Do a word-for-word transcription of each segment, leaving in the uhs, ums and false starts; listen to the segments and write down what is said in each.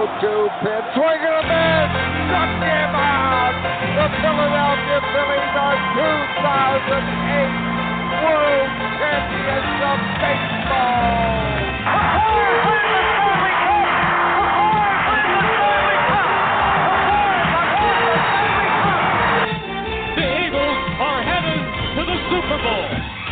two pitch. Swing and a miss. Struck him out. The Philadelphia Phillies are two thousand eight World Champions of Baseball. The Eagles are headed to the Super Bowl.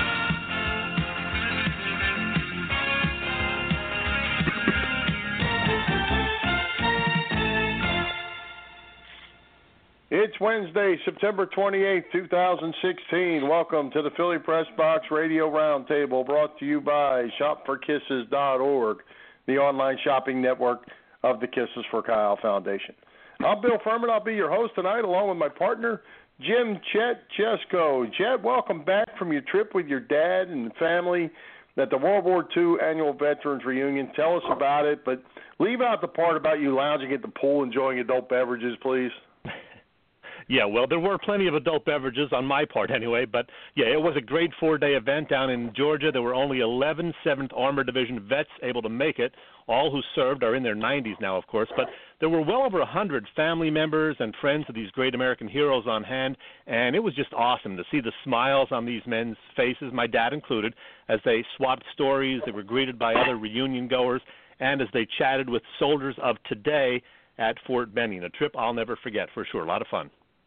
It's Wednesday, September twenty-eighth, two thousand sixteen. Welcome to the Philly Press Box Radio Roundtable, brought to you by shop for kisses dot org, the online shopping network of the Kisses for Kyle Foundation. I'm Bill Furman. I'll be your host tonight, along with my partner, Jim Chet Chesko. Chet, welcome back from your trip with your dad and family at the World War Two Annual Veterans Reunion. Tell us about it, but leave out the part about you lounging at the pool enjoying adult beverages, please. Yeah, well, there were plenty of adult beverages on my part anyway, but yeah, it was a great four-day event down in Georgia. There were only eleven seventh Armored Division vets able to make it. All who served are in their nineties now, of course, but there were well over one hundred family members and friends of these great American heroes on hand, and it was just awesome to see the smiles on these men's faces, my dad included, as they swapped stories, they were greeted by other reunion goers, and as they chatted with soldiers of today at Fort Benning. A trip I'll never forget, for sure. A lot of fun.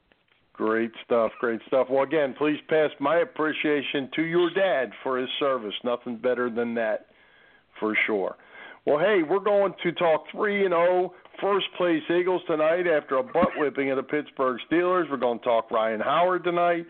Great stuff, great stuff. Well, again, please pass my appreciation to your dad for his service. Nothing better than that, for sure. Well, hey, we're going to talk three and oh first-place Eagles tonight after a butt-whipping of the Pittsburgh Steelers. We're going to talk Ryan Howard tonight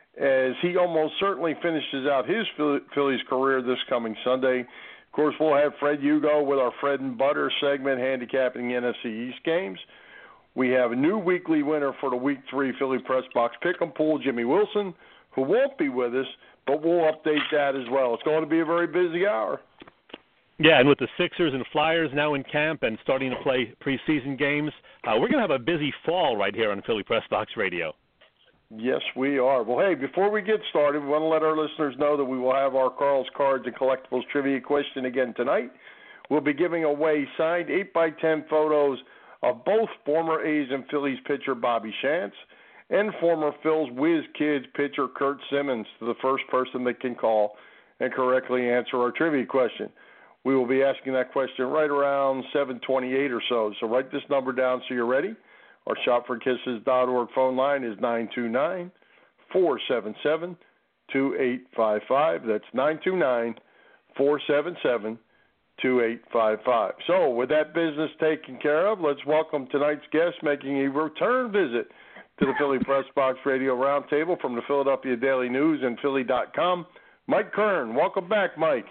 as he almost certainly finishes out his Phillies career this coming Sunday. Of course, we'll have Fred Hugo with our Fred and Butter segment handicapping the N F C East games. We have a new weekly winner for the Week three Philly Press Box Pick'em Pool, Jimmy Wilson, who won't be with us, but we'll update that as well. It's going to be a very busy hour. Yeah, and with the Sixers and Flyers now in camp and starting to play preseason games, uh, we're going to have a busy fall right here on Philly Press Box Radio. Yes, we are. Well, hey, before we get started, we want to let our listeners know that we will have our Carl's Cards and Collectibles trivia question again tonight. We'll be giving away signed eight by ten photos of both former A's and Phillies pitcher Bobby Shantz and former Phil's Whiz Kids pitcher Kurt Simmons to the first person that can call and correctly answer our trivia question. We will be asking that question right around seven twenty-eight or so, so write this number down so you're ready. Our shop for kisses dot org phone line is nine two nine, four seven seven, two eight five five. That's nine two nine, four seven seven, two eight five five. So with that business taken care of, let's welcome tonight's guest making a return visit to the Philly Press Box Radio Roundtable from the Philadelphia Daily News and Philly dot com, Mike Kern. Welcome back, Mike.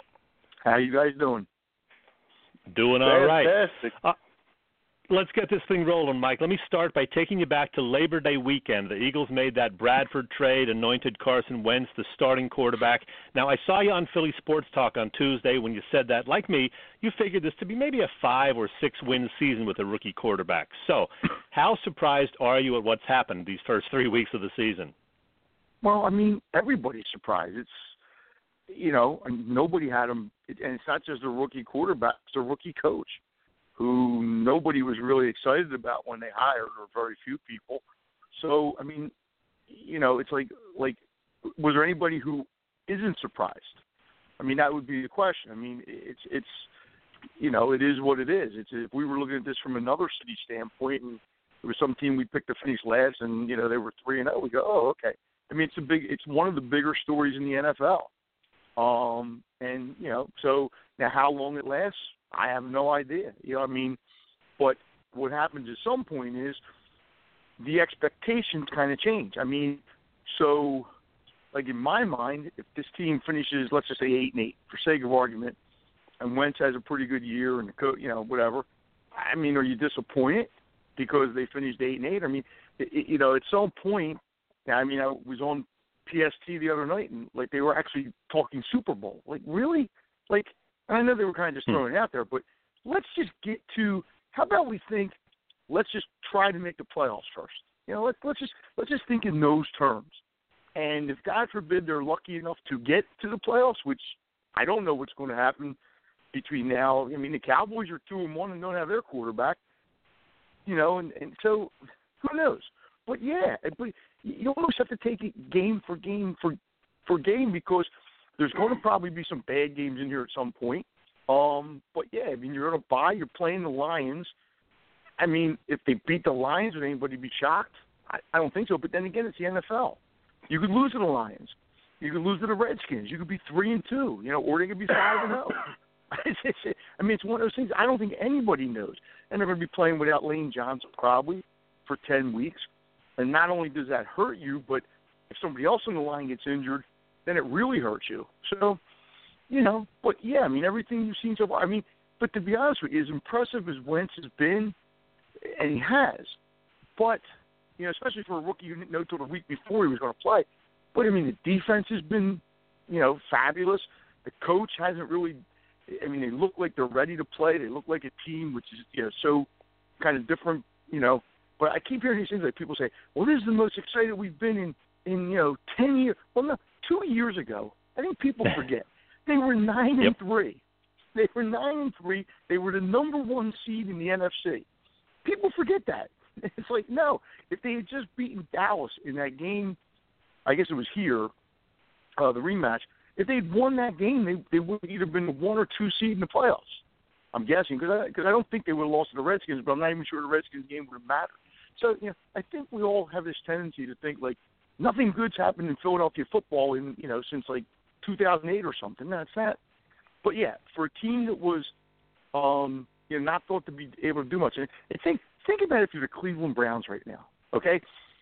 How you guys doing? Doing all right. Fantastic. Uh, let's get this thing rolling, Mike. Let me start by taking you back to Labor Day weekend. The Eagles made that Bradford trade, anointed Carson Wentz the starting quarterback. Now, I saw you on Philly Sports Talk on Tuesday when you said that, like me, you figured this to be maybe a five- or six-win season with a rookie quarterback. So how surprised are you at what's happened these first three weeks of the season? Well, I mean, everybody's surprised. It's, you know, nobody had him, and it's not just a rookie quarterback, it's a rookie coach who nobody was really excited about when they hired, or very few people. So, I mean, you know, it's like, like, was there anybody who isn't surprised? I mean, that would be the question. I mean, it's, it's, you know, it is what it is. It's, if we were looking at this from another city standpoint, and there was some team we picked to finish last, and, you know, they were three and oh, we go, oh, okay. I mean, it's a big, it's one of the bigger stories in the N F L. Um, and, you know, so now how long it lasts, I have no idea. You know what I mean? But what happens at some point is the expectations kind of change. I mean, so, like in my mind, if this team finishes, let's just say eight and eight, for sake of argument, and Wentz has a pretty good year and, the co- you know, whatever, I mean, are you disappointed because they finished eight and eight? I mean, it, it, you know, at some point, I mean, I was on P S T the other night, and, like, they were actually talking Super Bowl. Like, really? Like, I know they were kind of just throwing it out there, but let's just get to, how about we think, let's just try to make the playoffs first. You know, let's, let's just let's just think in those terms. And if, God forbid, they're lucky enough to get to the playoffs, which I don't know what's going to happen between now. I mean, the Cowboys are two and one and don't have their quarterback. You know, and, and so who knows? But yeah, but you almost have to take it game for game for for game because there's going to probably be some bad games in here at some point. Um, but yeah, I mean, you're going to buy. You're playing the Lions. I mean, if they beat the Lions, would anybody be shocked? I, I don't think so. But then again, it's the N F L. You could lose to the Lions. You could lose to the Redskins. You could be three and two. You know, or they could be five and zero. I mean, it's one of those things. I don't think anybody knows. And they're going to be playing without Lane Johnson probably for ten weeks. And not only does that hurt you, but if somebody else on the line gets injured, then it really hurts you. So, you know, but yeah, I mean, everything you've seen so far. I mean, but to be honest with you, as impressive as Wentz has been, and he has, but, you know, especially for a rookie who didn't know until the week before he was going to play. But, I mean, the defense has been, you know, fabulous. The coach hasn't really, I mean, they look like they're ready to play. They look like a team, which is, you know, so kind of different, you know. But I keep hearing these things like people say, well, this is the most excited we've been in, in you know, ten years. Well, no, two years ago, I think people forget, they were nine yep. and three. They were nine and three. They were the number one seed in the N F C. People forget that. It's like, no, if they had just beaten Dallas in that game, I guess it was here, uh, the rematch, if they'd won that game, they they would have either been the one or two seed in the playoffs. I'm guessing, because I, cause I don't think they would have lost to the Redskins, but I'm not even sure the Redskins game would have mattered. So, you know, I think we all have this tendency to think, like, nothing good's happened in Philadelphia football in, you know, since, like, two thousand eight or something. That's that. But, yeah, for a team that was, um, you know, not thought to be able to do much. And think, think about it if you're the Cleveland Browns right now, okay?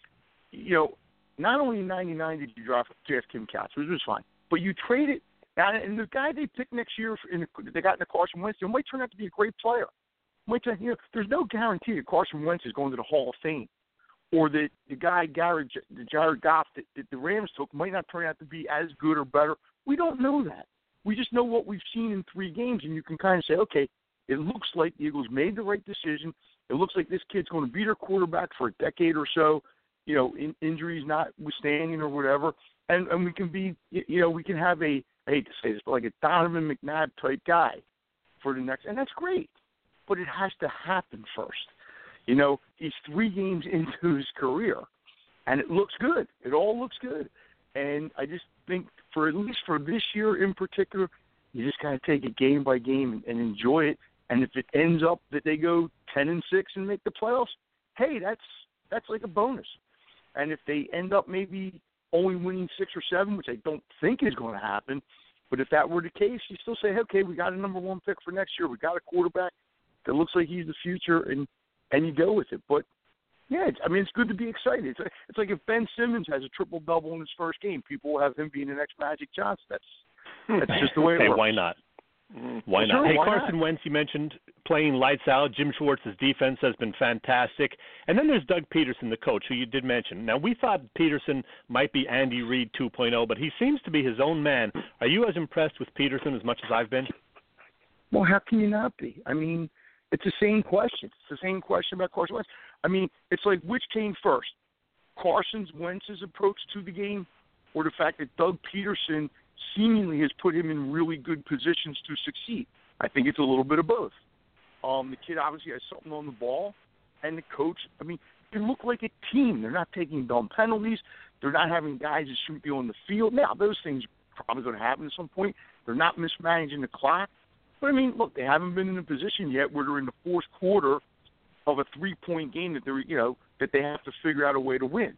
You know, not only in ninety-nine did you draft, draft Tim Couch, which was fine, but you traded, and the guy they picked next year, in the, they got in the Carson Wentz, it might turn out to be a great player. Might turn, you know, there's no guarantee that Carson Wentz is going to the Hall of Fame, or that the guy, Jared, Jared Goff, that, that the Rams took might not turn out to be as good or better. We don't know that. We just know what we've seen in three games, and you can kind of say, okay, it looks like the Eagles made the right decision. It looks like this kid's going to be their quarterback for a decade or so, you know, in, injuries notwithstanding or whatever. And, and we can be, you know, we can have a, I hate to say this, but like a Donovan McNabb type guy for the next, and that's great. But it has to happen first. You know, he's three games into his career, and it looks good. It all looks good. And I just think, for at least for this year in particular, you just got to take it game by game and, and enjoy it. And if it ends up that they go ten and six and make the playoffs, hey, that's that's like a bonus. And if they end up maybe only winning six or seven, which I don't think is going to happen, but if that were the case, you still say, okay, we got a number one pick for next year. We got a quarterback that looks like he's the future, and, and you go with it. But, yeah, it's, I mean, it's good to be excited. It's like, it's like if Ben Simmons has a triple-double in his first game, people will have him being the next Magic Johnson. That's that's just the way it hey, works. why not? Why not? Sure, hey, why Carson not? Wentz, you mentioned playing lights out. Jim Schwartz's defense has been fantastic. And then there's Doug Peterson, the coach, who you did mention. Now, we thought Peterson might be Andy Reid two point oh, but he seems to be his own man. Are you as impressed with Peterson as much as I've been? Well, how can you not be? I mean, it's the same question. It's the same question about Carson Wentz. I mean, it's like, which came first? Carson's Wentz's approach to the game, or the fact that Doug Peterson seemingly has put him in really good positions to succeed? I think it's a little bit of both. Um, the kid obviously has something on the ball, and the coach, I mean, they look like a team. They're not taking dumb penalties. They're not having guys that shouldn't be on the field. Now, those things are probably going to happen at some point. They're not mismanaging the clock. But, I mean, look, they haven't been in a position yet where they're in the fourth quarter of a three-point game that they're, you know, that they have to figure out a way to win.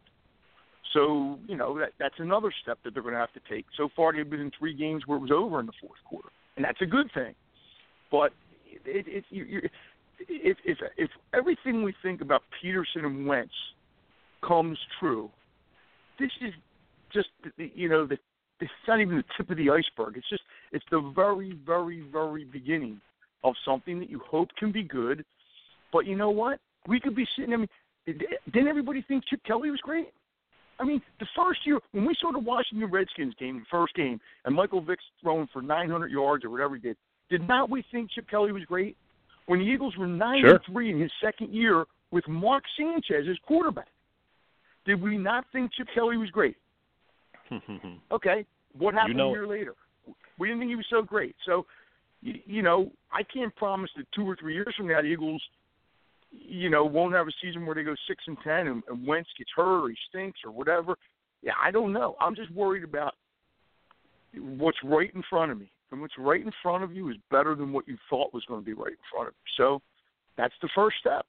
So, you know, that that's another step that they're going to have to take. So far, they've been in three games where it was over in the fourth quarter, and that's a good thing. But it, it, you, you, if, if if everything we think about Peterson and Wentz comes true, this is just, you know, the, it's not even the tip of the iceberg. It's just it's the very, very, very beginning of something that you hope can be good. But you know what? We could be sitting. I mean, didn't everybody think Chip Kelly was great? I mean, the first year, when we saw the Washington Redskins game, the first game, and Michael Vick's throwing for nine hundred yards or whatever he did, did not we think Chip Kelly was great? When the Eagles were nine Sure. and three in his second year with Mark Sanchez as quarterback, did we not think Chip Kelly was great? Okay, what happened You know a year later? We didn't think he was so great. So, you, you know, I can't promise that two or three years from now the Eagles, you know, won't have a season where they go six and ten and, and Wentz gets hurt or he stinks or whatever. Yeah, I don't know. I'm just worried about what's right in front of me. And what's right in front of you is better than what you thought was going to be right in front of you. So that's the first step.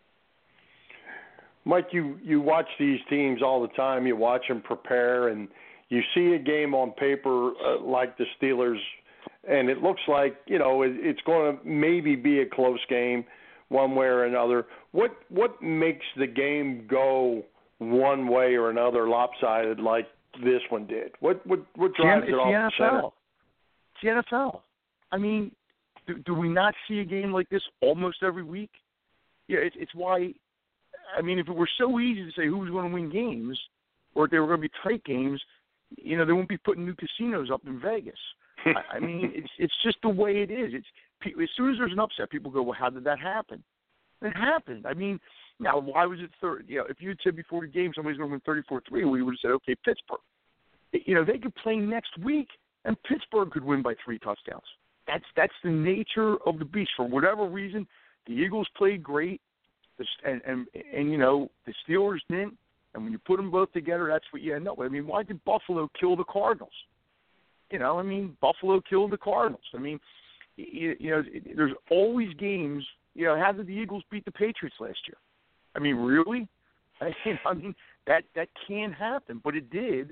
Mike, you, you watch these teams all the time. You watch them prepare, and you see a game on paper uh, like the Steelers, and it looks like, you know, it, it's going to maybe be a close game one way or another. What what makes the game go one way or another lopsided like this one did? What what, what drives it's it off the N F L. the center? It's the N F L. I mean, do, do we not see a game like this almost every week? Yeah, it, it's why. I mean, if it were so easy to say who was going to win games, or if they were going to be tight games, you know, they won't be putting new casinos up in Vegas. I, I mean, it's it's just the way it is. It's as soon as there's an upset, people go, "Well, how did that happen?" It happened. I mean, now why was it third? You know, if you had said before the game somebody's going to win thirty-four three, we would have said, "Okay, Pittsburgh." You know, they could play next week, and Pittsburgh could win by three touchdowns. That's that's the nature of the beast. For whatever reason, the Eagles played great. And, and, and, you know, the Steelers didn't. And when you put them both together, that's what you end up with. I mean, why did Buffalo kill the Cardinals? You know, I mean, Buffalo killed the Cardinals. I mean, you, you know, there's always games. You know, how did the Eagles beat the Patriots last year? I mean, really? I, I mean, that, that can happen, but it did.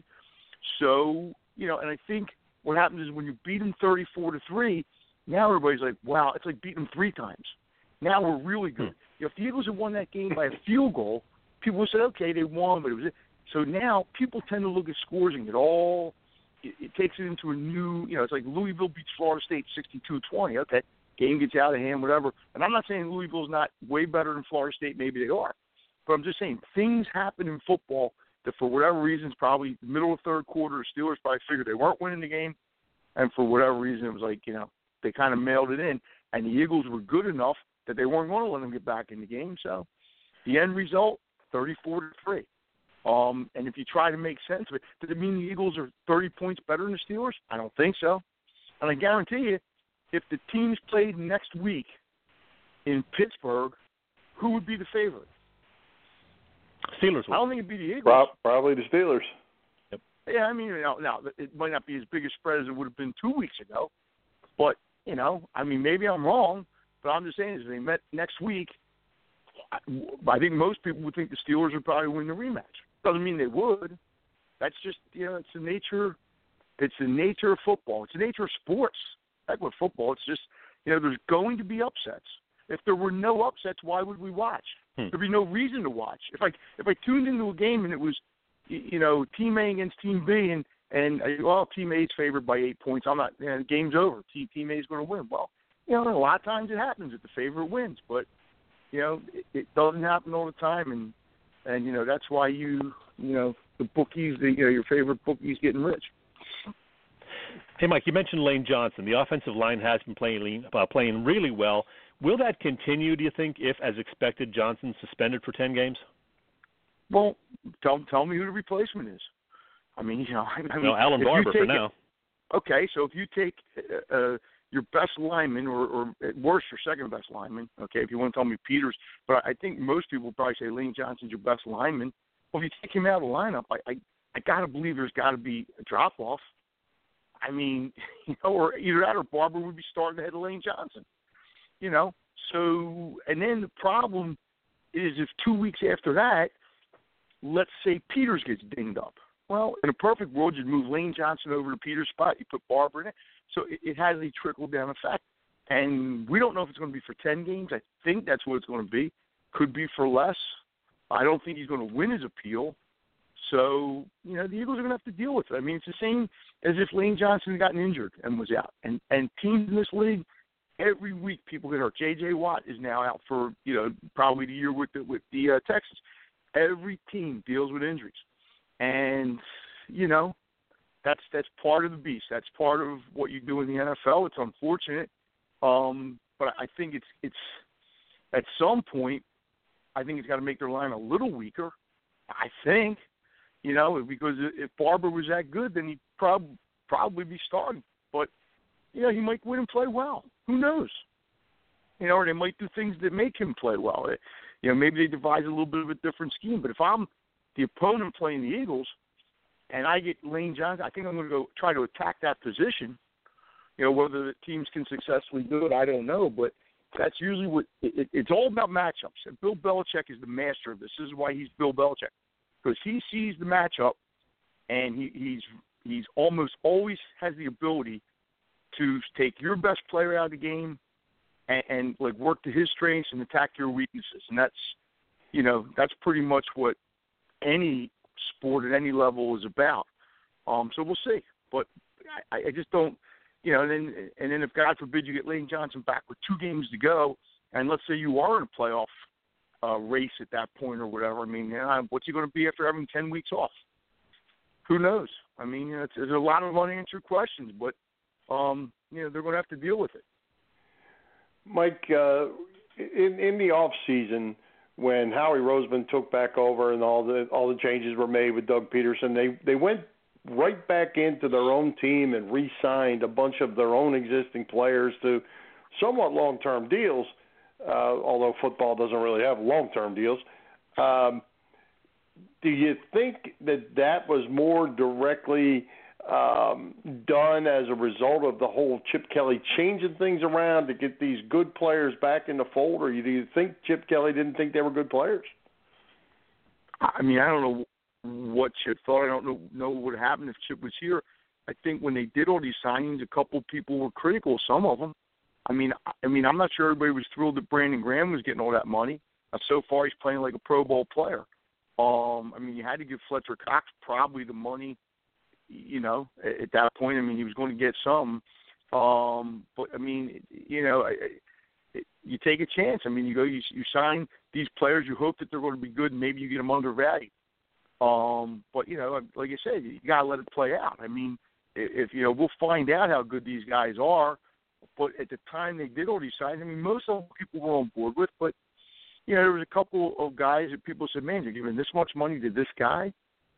So, you know, and I think what happens is when you beat them thirty-four to three, now everybody's like, wow, it's like beating them three times. Now we're really good. You know, if the Eagles had won that game by a field goal, people would say, okay, they won, but it was it. So now people tend to look at scores and get all it, it takes it into a new, you know, it's like Louisville beats Florida State sixty-two twenty. Okay, game gets out of hand, whatever. And I'm not saying Louisville's not way better than Florida State. Maybe they are. But I'm just saying things happen in football that for whatever reason, probably the middle of the third quarter, the Steelers probably figured they weren't winning the game. And for whatever reason, it was like, you know, they kind of mailed it in. And the Eagles were good enough that they weren't going to let them get back in the game. So the end result, thirty-four to three. Um, and if you try to make sense of it, does it mean the Eagles are thirty points better than the Steelers? I don't think so. And I guarantee you, if the teams played next week in Pittsburgh, who would be the favorite? Steelers would. I don't think it'd be the Eagles. Pro- probably the Steelers. Yep. Yeah, I mean, you know, now it might not be as big a spread as it would have been two weeks ago. But, you know, I mean, maybe I'm wrong. But I'm just saying, is if they met next week, I think most people would think the Steelers would probably win the rematch. Doesn't mean they would. That's just, you know, it's the nature. It's the nature of football. It's the nature of sports. Like with football, it's just, you know, there's going to be upsets. If there were no upsets, why would we watch? Hmm. There'd be no reason to watch. If I if I tuned into a game and it was, you know, Team A against Team B, and and well, Team A's favored by eight points, I'm not. You know, the game's over. Team Team A's going to win. Well. You know, a lot of times it happens that the favorite wins, but, you know, it, it doesn't happen all the time, and, and you know, that's why you, you know, the bookies, the, you know, your favorite bookies getting rich. Hey, Mike, you mentioned Lane Johnson. The offensive line has been playing uh, playing really well. Will that continue, do you think, if, as expected, Johnson's suspended for ten games? Well, tell, tell me who the replacement is. I mean, you know, I mean, no, Alan Barber for now. It, okay, so if you take uh, – your best lineman, or, or at worst, your second best lineman, okay, if you want to tell me Peters, but I think most people will probably say Lane Johnson's your best lineman. Well, if you take him out of the lineup, I, I, I got to believe there's got to be a drop-off. I mean, you know, or either that or Barber would be starting ahead of Lane Johnson, you know. So, and then the problem is if two weeks after that, let's say Peters gets dinged up. Well, in a perfect world, you'd move Lane Johnson over to Peters' spot. You put Barber in it. So it, it has a trickle-down effect. And we don't know if it's going to be for ten games. I think that's what it's going to be. Could be for less. I don't think he's going to win his appeal. So, you know, the Eagles are going to have to deal with it. I mean, it's the same as if Lane Johnson had gotten injured and was out. And, and teams in this league, every week people get hurt. J J. Watt is now out for, you know, probably the year with the, with the uh, Texans. Every team deals with injuries. And, you know, that's that's part of the beast. That's part of what you do in the N F L. It's unfortunate. Um, but I think it's it's at some point, I think it's got to make their line a little weaker. I think, you know, because if Barber was that good, then he'd prob- probably be starting. But you know, he might win and play well. Who knows? You know, or they might do things that make him play well. It, you know, maybe they devise a little bit of a different scheme. But if I'm the opponent playing the Eagles and I get Lane Johnson, I think I'm going to go try to attack that position. You know, whether the teams can successfully do it, I don't know. But that's usually what it, it, it's all about matchups. And Bill Belichick is the master of this. This is why he's Bill Belichick, because he sees the matchup, and he, he's he's almost always has the ability to take your best player out of the game and, and like work to his strengths and attack your weaknesses. And that's, you know, that's pretty much what any sport at any level is about. Um, so we'll see. But I, I just don't, you know, and then, and then if God forbid you get Lane Johnson back with two games to go, and let's say you are in a playoff uh, race at that point or whatever, I mean, uh, what's he going to be after having ten weeks off? Who knows? I mean, you know, it's, there's a lot of unanswered questions, but Um, you know, they're going to have to deal with it. Mike, uh, in in the off season, when Howie Roseman took back over and all the all the changes were made with Doug Peterson, they they went right back into their own team and re-signed a bunch of their own existing players to somewhat long-term deals. Uh, although football doesn't really have long-term deals. Um, do you think that that was more directly Um, done as a result of the whole Chip Kelly changing things around to get these good players back in the fold, or do you think Chip Kelly didn't think they were good players? I mean, I don't know what Chip thought. I don't know, know what would happen if Chip was here. I think when they did all these signings, a couple of people were critical, some of them. I mean, I mean, I'm not sure everybody was thrilled that Brandon Graham was getting all that money. Uh, so far, he's playing like a Pro Bowl player. Um, I mean, you had to give Fletcher Cox probably the money. You know, at that point, I mean, he was going to get some. Um, but, I mean, you know, you take a chance. I mean, you go, you, you sign these players, you hope that they're going to be good, and maybe you get them undervalued. Um, but, you know, like I said, you got to let it play out. I mean, if, you know, we'll find out how good these guys are. But at the time they did all these signings, I mean, most of them people were on board with. But, you know, there was a couple of guys that people said, man, you're giving this much money to this guy?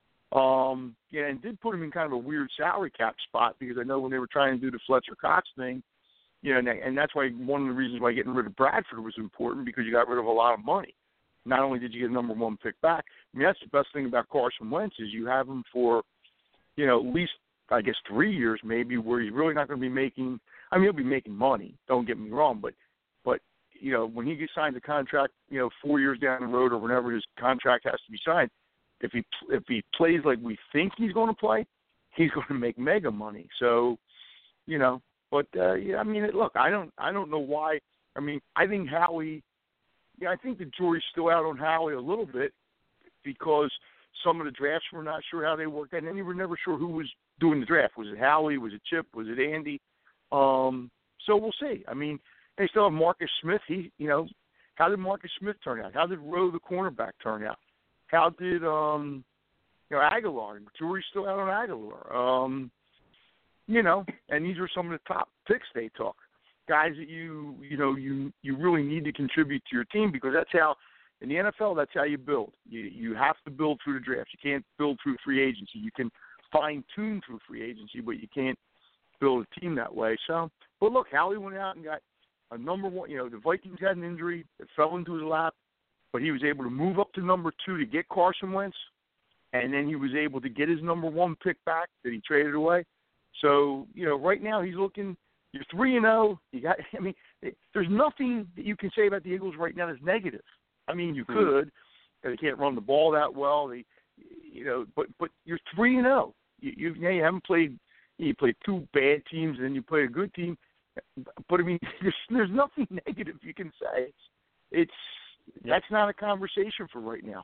Um, yeah, and did put him in kind of a weird salary cap spot, because I know when they were trying to do the Fletcher Cox thing, you know, and, and that's why one of the reasons why getting rid of Bradford was important, because you got rid of a lot of money. Not only did you get a number one pick back, I mean, that's the best thing about Carson Wentz is you have him for, you know, at least, I guess, three years maybe, where he's really not going to be making, I mean, he'll be making money, don't get me wrong, but, but you know, when he gets signed a contract, you know, four years down the road or whenever his contract has to be signed, If he if he plays like we think he's going to play, he's going to make mega money. So, you know, but uh, yeah, I mean, look, I don't I don't know why. I mean, I think Howie, yeah, I think the jury's still out on Howie a little bit, because some of the drafts we're not sure how they worked out, and we were never sure who was doing the draft. Was it Howie? Was it Chip? Was it Andy? Um, so we'll see. I mean, they still have Marcus Smith. He, you know, how did Marcus Smith turn out? How did Rowe, the cornerback, turn out? How did um, you know, Aguilar? Jury's still out on Aguilar. Um, you know, and these are some of the top picks they took. Guys that you you know you you really need to contribute to your team, because that's how in the N F L that's how you build. You you have to build through the draft. You can't build through free agency. You can fine tune through free agency, but you can't build a team that way. So, but look, Howie went out and got a number one. You know, the Vikings had an injury that fell into his lap, but he was able to move up to number two to get Carson Wentz, and then he was able to get his number one pick back that he traded away. So, you know, right now he's looking, you're three and oh. You got, I mean, there's nothing that you can say about the Eagles right now that's negative. I mean, you could. They can't run the ball that well. They, you know, but but you're three and oh. You you, yeah, you haven't played. You played two bad teams, and then you play a good team. But I mean, there's there's nothing negative you can say. It's it's Yep. That's not a conversation for right now.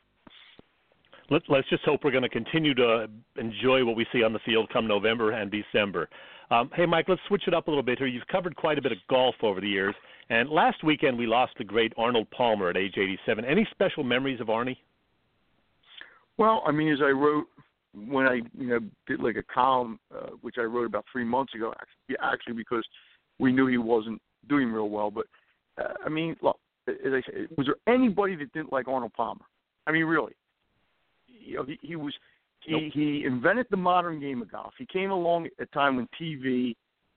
Let, let's just hope we're going to continue to enjoy what we see on the field come November and December. Um, hey, Mike, let's switch it up a little bit here. You've covered quite a bit of golf over the years, and last weekend we lost the great Arnold Palmer at age eighty-seven. Any special memories of Arnie? Well, I mean, as I wrote when I you know did like a column, uh, which I wrote about three months ago, actually, actually because we knew he wasn't doing real well. But, uh, I mean, look, as I said, was there anybody that didn't like Arnold Palmer? I mean, really. You know, he, he was he, nope. he invented the modern game of golf. He came along at a time when T V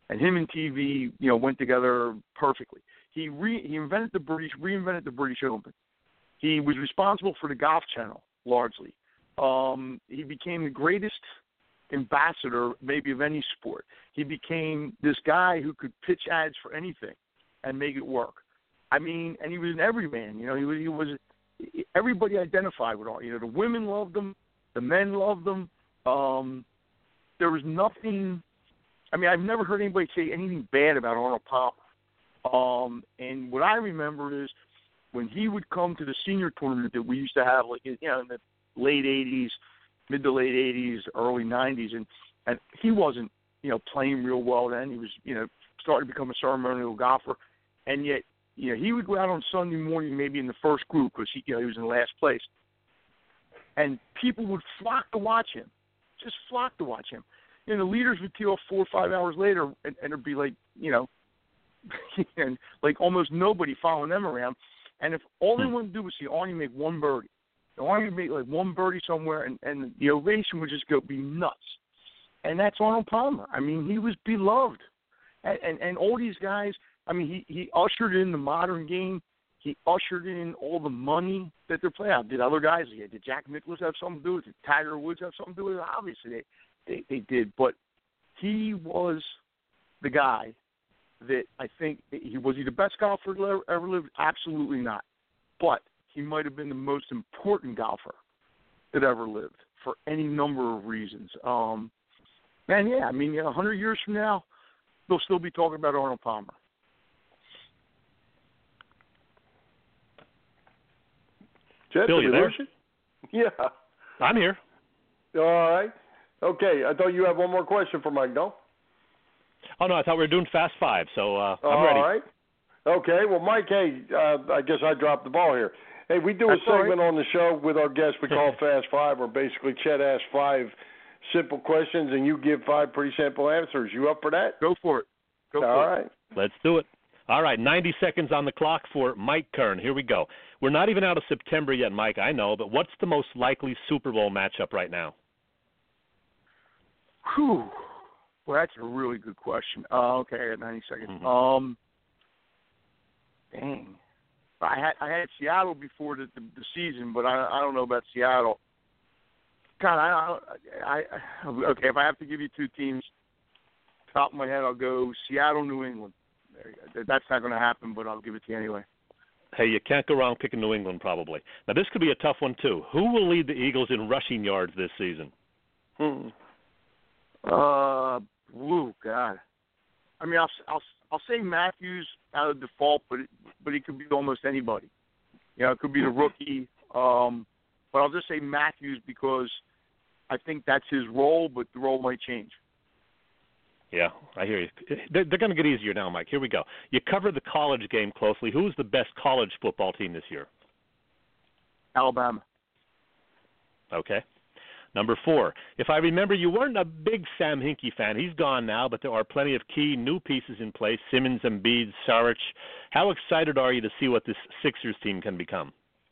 and him and T V, you know, went together perfectly. He re, he invented the British, reinvented the British Open. He was responsible for the Golf Channel largely. Um, he became the greatest ambassador maybe of any sport. He became this guy who could pitch ads for anything and make it work. I mean, and he was an everyman. You know, he was, he was everybody identified with all. You know, the women loved him, the men loved him. Um, there was nothing. I mean, I've never heard anybody say anything bad about Arnold Palmer. Um, and what I remember is when he would come to the senior tournament that we used to have, like, you know, in the late eighties, mid to late eighties, early nineties, and, and he wasn't, you know, playing real well then. He was, you know, starting to become a ceremonial golfer. And yet, you know, he would go out on Sunday morning maybe in the first group because he, you know, he was in last place. And people would flock to watch him, just flock to watch him. You know, the leaders would tee off four or five hours later, and, and it'd be like, you know, and like almost nobody following them around. And if all they wanted to do was see Arnie make one birdie, Arnie would make like one birdie somewhere, and, and the ovation would just go be nuts. And that's Arnold Palmer. I mean, he was beloved. And, and, and all these guys, I mean, he, he ushered in the modern game. He ushered in all the money that they're playing. Did other guys, did Jack Nicklaus have something to do with it? Did Tiger Woods have something to do with it? Obviously, they, they, they did. But he was the guy that I think he was he the best golfer that ever, ever lived? Absolutely not. But he might have been the most important golfer that ever lived for any number of reasons. Um, and yeah, I mean, a hundred years from now, they'll still be talking about Arnold Palmer. Jet, Bill, you there? Yeah. I'm here. All right. Okay, I thought you had one more question for Mike, no? Oh, no, I thought we were doing Fast Five, so uh, I'm All ready. All right. Okay, well, Mike, hey, uh, I guess I dropped the ball here. Hey, we do That's a segment right. on the show with our guests we call Fast Five, where basically Chet asks five simple questions, and you give five pretty simple answers. You up for that? Go for it. Go All for right. it. Let's do it. All right, ninety seconds on the clock for Mike Kern. Here we go. We're not even out of September yet, Mike, I know, but what's the most likely Super Bowl matchup right now? Whew. Well, that's a really good question. Uh, okay, I got ninety seconds. Mm-hmm. Um, dang. I had I had Seattle before the, the, the season, but I I don't know about Seattle. God, I, I I okay. If I have to give you two teams, top of my head, I'll go Seattle, New England. That's not going to happen, but I'll give it to you anyway. Hey, you can't go wrong picking New England, probably. Now, this could be a tough one, too. Who will lead the Eagles in rushing yards this season? Hmm. Uh, ooh, God. I mean, I'll I'll I'll say Matthews out of default, but it, but it could be almost anybody. You know, it could be the rookie. Um, but I'll just say Matthews because I think that's his role, but the role might change. Yeah, I hear you. They're, they're going to get easier now, Mike. Here we go. You cover the college game closely. Who's the best college football team this year? Alabama. Okay. Number four, if I remember, you weren't a big Sam Hinkie fan. He's gone now, but there are plenty of key new pieces in place, Simmons, Embiid, Saric. How excited are you to see what this Sixers team can become?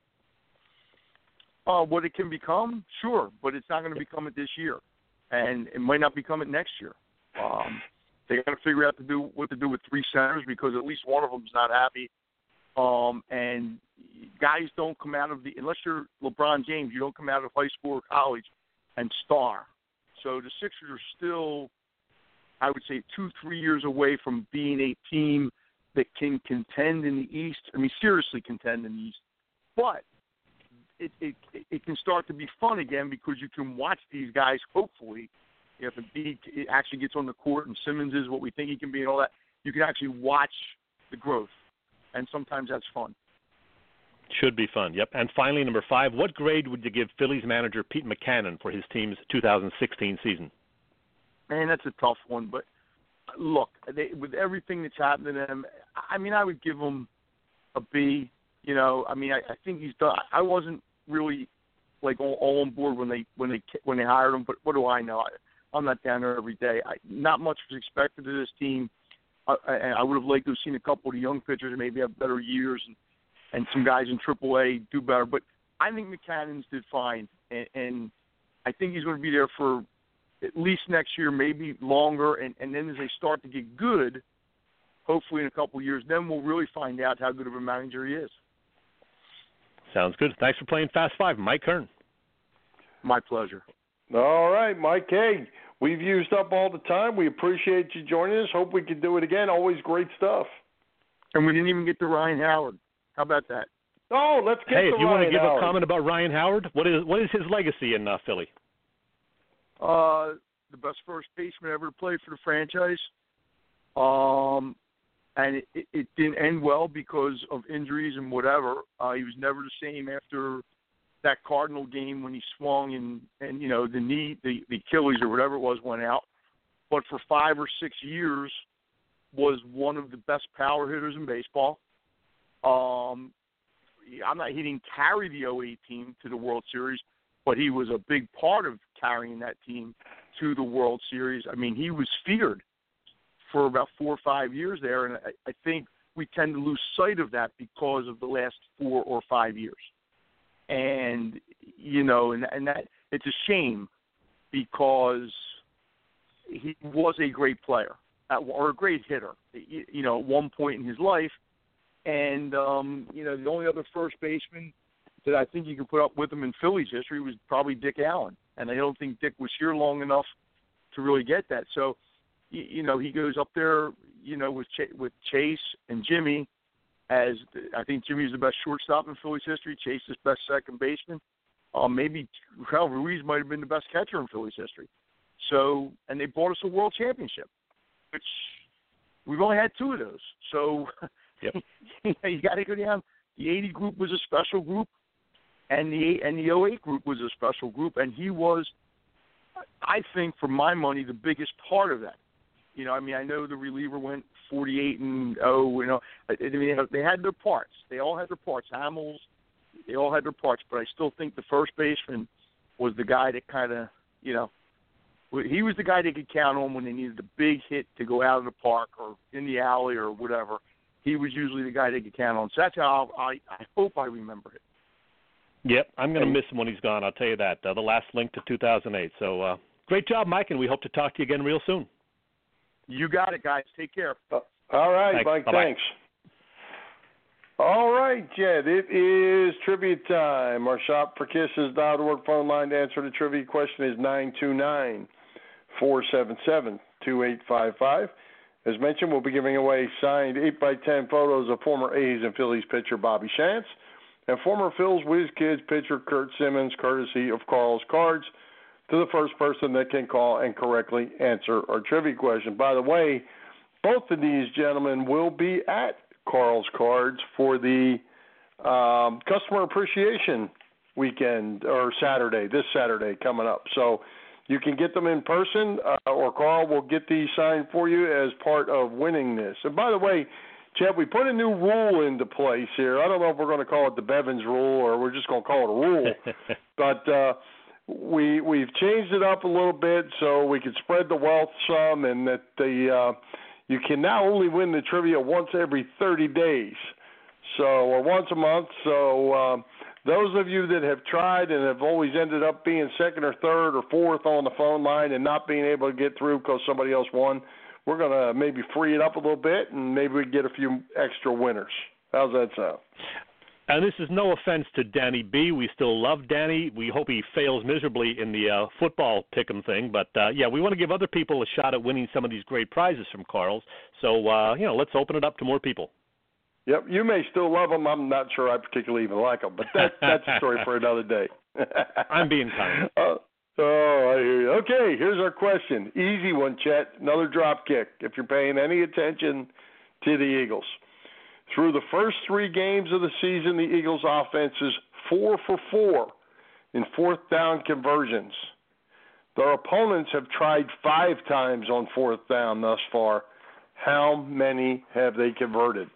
Uh, what it can become? Sure, but it's not going to become it this year, and it might not become it next year. Um, they got to figure out to do what to do with three centers because at least one of them is not happy. Um, and guys don't come out of the unless you're LeBron James, you don't come out of high school or college and star. So the Sixers are still, I would say, two, three years away from being a team that can contend in the East. I mean, seriously contend in the East. But it it, it can start to be fun again because you can watch these guys, hopefully, if Embiid actually gets on the court and Simmons is what we think he can be and all that, you can actually watch the growth. And sometimes that's fun. Should be fun, yep. And finally, number five, what grade would you give Phillies manager Pete Mackanin for his team's two thousand sixteen season? Man, that's a tough one. But, look, they, with everything that's happened to them, I mean, I would give him a B. You know, I mean, I, I think he's done. I wasn't really, like, all, all on board when they when they, when they hired him, but what do I know? I, I'm not down there every day. I, not much was expected of this team. I, I, I would have liked to have seen a couple of the young pitchers maybe have better years and, and some guys in triple A do better. But I think Mackanin's did fine, and, and I think he's going to be there for at least next year, maybe longer, and, and then as they start to get good, hopefully in a couple of years, then we'll really find out how good of a manager he is. Sounds good. Thanks for playing Fast Five, Mike Kern. My pleasure. All right, Mike. Hey, we've used up all the time. We appreciate you joining us. Hope we can do it again. Always great stuff. And we didn't even get to Ryan Howard. How about that? Oh, let's get hey, to if you Ryan want to give Howard. a comment about Ryan Howard, what is what is his legacy in uh, Philly? Uh, the best first baseman ever to play for the franchise. Um, and it, it, it didn't end well because of injuries and whatever. Uh, he was never the same after that Cardinal game when he swung and, and you know, the knee, the, the Achilles or whatever it was went out. But for five or six years was one of the best power hitters in baseball. Um, I'm not, he didn't carry the oh eight team to the World Series, but he was a big part of carrying that team to the World Series. I mean, he was feared for about four or five years there, and I, I think we tend to lose sight of that because of the last four or five years. And, you know, and, and that it's a shame because he was a great player or a great hitter, you know, at one point in his life. And, um, you know, the only other first baseman that I think you could put up with him in Phillies history was probably Dick Allen. And I don't think Dick was here long enough to really get that. So, you, you know, he goes up there, you know, with Ch- with Chase and Jimmy as I think Jimmy's the best shortstop in Phillies history. Chase is best second baseman. Uh, maybe Raul Ruiz might have been the best catcher in Phillies history. So, and they brought us a world championship, which we've only had two of those. So, yep. you got to go down. The eighty group was a special group, and the and the oh eight group was a special group, and he was, I think, for my money, the biggest part of that. You know, I mean, I know the reliever went forty-eight and oh, you know, I mean, they had their parts. They all had their parts. Hamels, they all had their parts, but I still think the first baseman was the guy that kind of, you know, he was the guy they could count on when they needed a big hit to go out of the park or in the alley or whatever. He was usually the guy they could count on. So that's how I, I hope I remember it. Yep, I'm going to miss him when he's gone. I'll tell you that. Uh, the last link to two thousand eight. So uh, great job, Mike, and we hope to talk to you again real soon. You got it, guys. Take care. Uh, all right, thanks. Mike, Bye-bye. thanks. All right, Jed, it is trivia time. Our shop for kisses dot org phone line to answer the trivia question is nine two nine, four seven seven, two eight five five. As mentioned, we'll be giving away signed eight by ten photos of former A's and Phillies pitcher Bobby Shantz and former Phil's Whiz Kids pitcher Kurt Simmons, courtesy of Carl's Cards, to the first person that can call and correctly answer our trivia question. By the way, both of these gentlemen will be at Carl's Cards for the um, Customer Appreciation Weekend, or Saturday, this Saturday coming up. So you can get them in person, uh, or Carl will get these signed for you as part of winning this. And by the way, Chad, we put a new rule into place here. I don't know if we're going to call it the Bevins rule or we're just going to call it a rule. but uh, we, we've changed it up a little bit so we can spread the wealth some, and that the uh, you can now only win the trivia once every thirty days, so or once a month. So uh, those of you that have tried and have always ended up being second or third or fourth on the phone line and not being able to get through because somebody else won, we're going to maybe free it up a little bit, and maybe we can get a few extra winners. How's that sound? And this is no offense to Danny B. We still love Danny. We hope he fails miserably in the uh, football pick'em thing. But, uh, yeah, we want to give other people a shot at winning some of these great prizes from Carl's. So, uh, you know, let's open it up to more people. Yep, you may still love them. I'm not sure I particularly even like them, but that, that's a story for another day. I'm being kind. Uh, oh, I hear you. Okay, here's our question. Easy one, Chet. Another drop kick, if you're paying any attention to the Eagles. Through the first three games of the season, the Eagles' offense is four for four in fourth down conversions. Their opponents have tried five times on fourth down thus far. How many have they converted?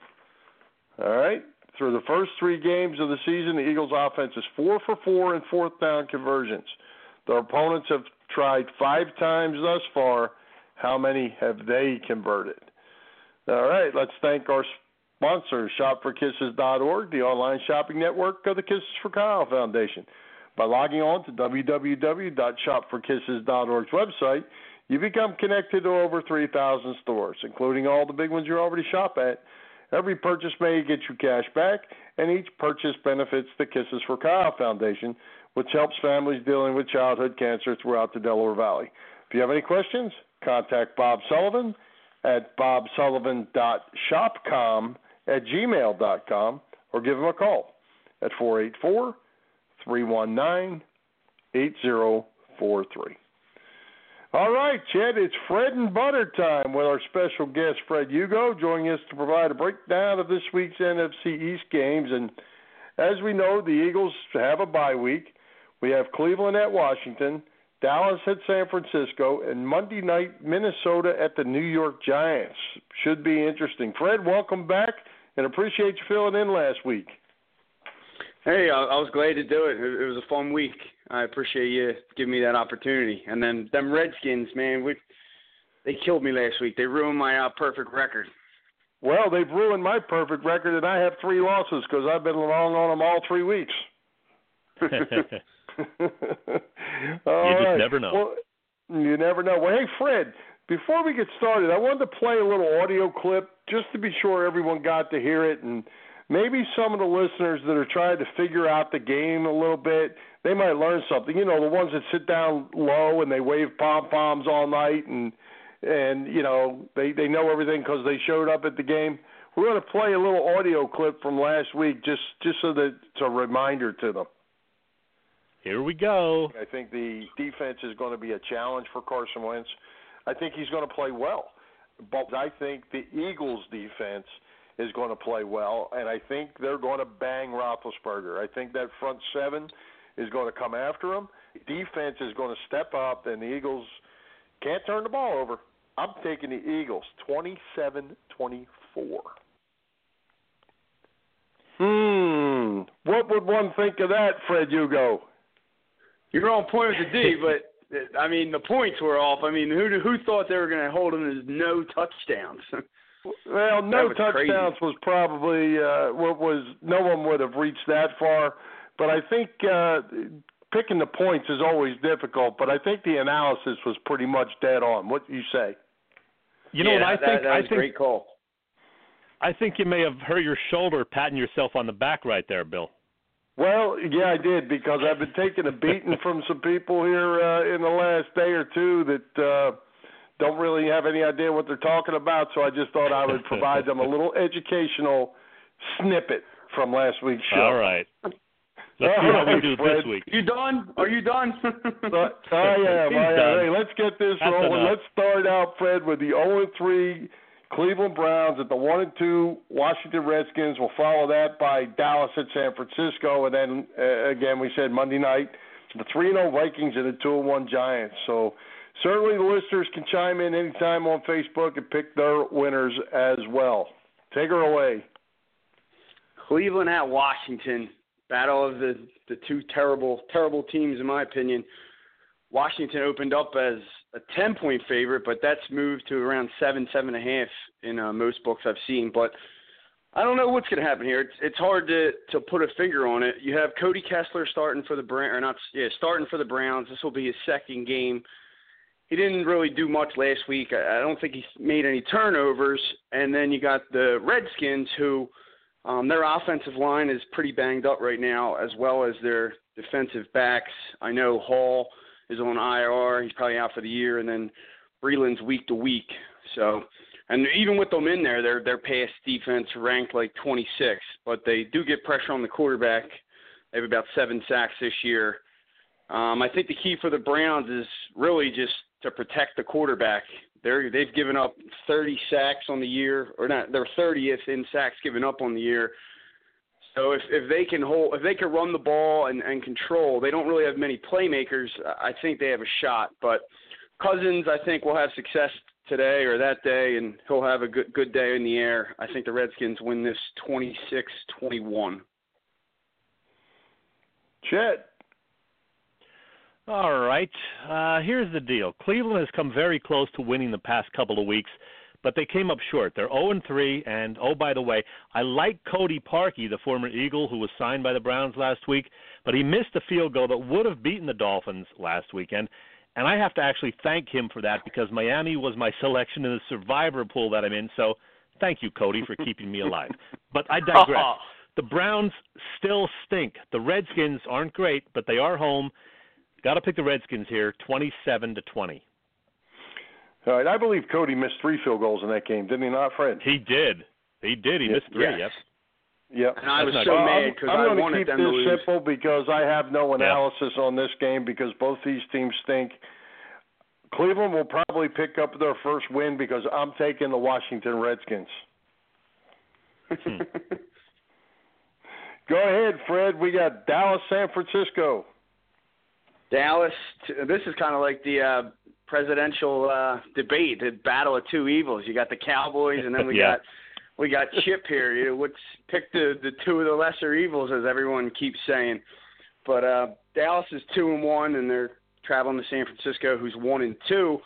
All right. Through the first three games of the season, the Eagles' offense is four for four in fourth down conversions. Their opponents have tried five times thus far. How many have they converted? All right. Let's thank our sponsor, shop for kisses dot org, the online shopping network of the Kisses for Kyle Foundation. By logging on to w w w dot shop for kisses dot org's website, you become connected to over three thousand stores, including all the big ones you already shop at. Every purchase made gets you cash back, and each purchase benefits the Kisses for Kyle Foundation, which helps families dealing with childhood cancer throughout the Delaware Valley. If you have any questions, contact Bob Sullivan at bob sullivan dot shopcom at gmail dot com or give him a call at four eight four, three one nine, eight zero four three. All right, Chet, it's Fred and Butter time with our special guest, Fred Hugo, joining us to provide a breakdown of this week's N F C East games. And as we know, the Eagles have a bye week. We have Cleveland at Washington, Dallas at San Francisco, and Monday night, Minnesota at the New York Giants. Should be interesting. Fred, welcome back, and appreciate you filling in last week. Hey, I, I was glad to do it. It, it was a fun week. I appreciate you giving me that opportunity. And then them Redskins, man, we, they killed me last week. They ruined my uh, perfect record. Well, they've ruined my perfect record, and I have three losses because I've been wrong on them all three weeks. you just right. never know. Well, you never know. Well, hey, Fred, before we get started, I wanted to play a little audio clip just to be sure everyone got to hear it, and maybe some of the listeners that are trying to figure out the game a little bit, they might learn something. You know, the ones that sit down low and they wave pom-poms all night and, and you know, they, they know everything because they showed up at the game. We're going to play a little audio clip from last week just, just so that it's a reminder to them. Here we go. I think the defense is going to be a challenge for Carson Wentz. I think he's going to play well. But I think the Eagles' defense is going to play well, and I think they're going to bang Roethlisberger. I think that front seven is going to come after him. Defense is going to step up, and the Eagles can't turn the ball over. I'm taking the Eagles, twenty-seven twenty-four. Hmm. What would one think of that, Fred Hugo? You're on point with the D, but, I mean, the points were off. I mean, who who thought they were going to hold them as no touchdowns? Well, no was touchdowns crazy. was probably uh, what was. No one would have reached that far, but I think uh, picking the points is always difficult. But I think the analysis was pretty much dead on. What do you say? You know yeah, what I that, think? That I was think a great call. I think you may have hurt your shoulder patting yourself on the back right there, Bill. Well, yeah, I did because I've been taking a beating from some people here uh, in the last day or two that. Uh, don't really have any idea what they're talking about, so I just thought I would provide them a little educational snippet from last week's show. All right. Let's All see how right, we do Fred. this week. You done? Are you done? But I am. He's I am. done. Hey, let's get this That's rolling. enough. Let's start out, Fred, with the oh and three Cleveland Browns at the one and two Washington Redskins. We'll follow that by Dallas at San Francisco, and then, uh, again, we said Monday night, the three and oh Vikings and the two and one Giants. So, certainly the listeners can chime in anytime on Facebook and pick their winners as well. Take her away. Cleveland at Washington. Battle of the, the two terrible, terrible teams, in my opinion. Washington opened up as a ten-point favorite, but that's moved to around seven, seven and a half in uh, most books I've seen. But I don't know what's going to happen here. It's it's hard to, to put a finger on it. You have Cody Kessler starting for the Browns, or not, yeah, starting for the Browns. This will be his second game. He didn't really do much last week. I don't think he made any turnovers. And then you got the Redskins, who um, their offensive line is pretty banged up right now, as well as their defensive backs. I know Hall is on I R. He's probably out for the year. And then Breeland's week to week. So, and even with them in there, their their pass defense ranked like twenty-six. But they do get pressure on the quarterback. They have about seven sacks this year. Um, I think the key for the Browns is really just to protect the quarterback. They're, they've given up thirty sacks on the year, or not, they're thirtieth in sacks given up on the year. So if, if they can hold, if they can run the ball and, and control, they don't really have many playmakers. I think they have a shot. But Cousins, I think, will have success today or that day, and he'll have a good good day in the air. I think the Redskins win this twenty-six twenty-one. Chet. All right. Uh, here's the deal. Cleveland has come very close to winning the past couple of weeks, but they came up short. They're oh and three, and, oh, by the way, I like Cody Parkey, the former Eagle who was signed by the Browns last week, but he missed a field goal that would have beaten the Dolphins last weekend, and I have to actually thank him for that because Miami was my selection in the survivor pool that I'm in, so thank you, Cody, for keeping me alive. But I digress. The Browns still stink. The Redskins aren't great, but they are home. Got to pick the Redskins here, twenty-seven to twenty. All right, I believe Cody missed three field goals in that game, didn't he not, Fred? He did. He did. He yeah. missed three, yes. yep. Yep. And I was That's so not, mad because I I wanted wanted keep them this to lose. simple because I have no analysis yeah. on this game because both these teams stink. Cleveland will probably pick up their first win because I'm taking the Washington Redskins. Hmm. Go ahead, Fred. We got Dallas, San Francisco. Dallas, this is kind of like the uh, presidential uh, debate, the battle of two evils. You got the Cowboys, and then we yeah. got we got Chip here. You know, let's pick the, the two of the lesser evils, as everyone keeps saying. But uh, Dallas is two and one, and they're traveling to San Francisco, who's one and two.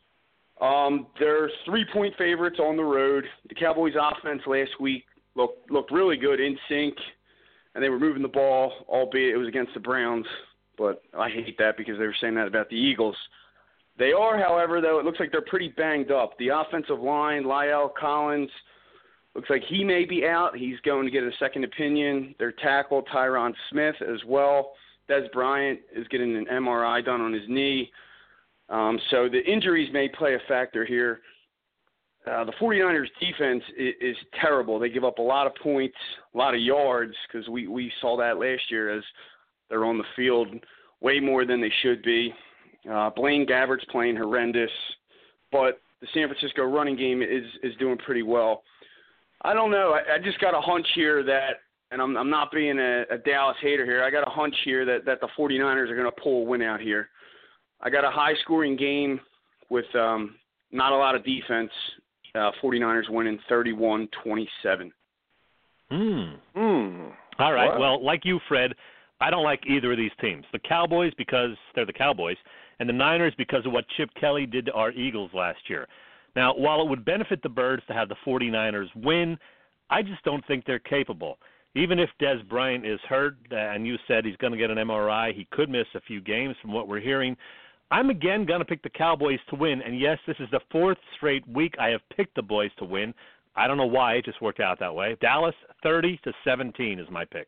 Um, they're three-point favorites on the road. The Cowboys' offense last week looked looked really good, in sync, and they were moving the ball, albeit it was against the Browns. But I hate that because they were saying that about the Eagles. They are, however, though, it looks like they're pretty banged up. The offensive line, La'el Collins, looks like he may be out. He's going to get a second opinion. Their tackle, Tyron Smith, as well. Des Bryant is getting an M R I done on his knee. Um, so the injuries may play a factor here. Uh, the 49ers defense is, is terrible. They give up a lot of points, a lot of yards, because we, we saw that last year as they're on the field way more than they should be. Uh, Blaine Gabbert's playing horrendous, but the San Francisco running game is, is doing pretty well. I don't know. I, I just got a hunch here that, and I'm, I'm not being a, a Dallas hater here, I got a hunch here that, that the 49ers are going to pull a win out here. I got a high-scoring game with um, not a lot of defense. Uh, 49ers winning thirty-one twenty-seven. Hmm. Hmm. All right. Wow. Well, like you, Fred, I don't like either of these teams. The Cowboys because they're the Cowboys, and the Niners because of what Chip Kelly did to our Eagles last year. Now, while it would benefit the Birds to have the 49ers win, I just don't think they're capable. Even if Des Bryant is hurt, uh, and you said he's going to get an M R I, he could miss a few games from what we're hearing. I'm again going to pick the Cowboys to win, and yes, this is the fourth straight week I have picked the boys to win. I don't know why, it just worked out that way. Dallas, thirty to seventeen is my pick.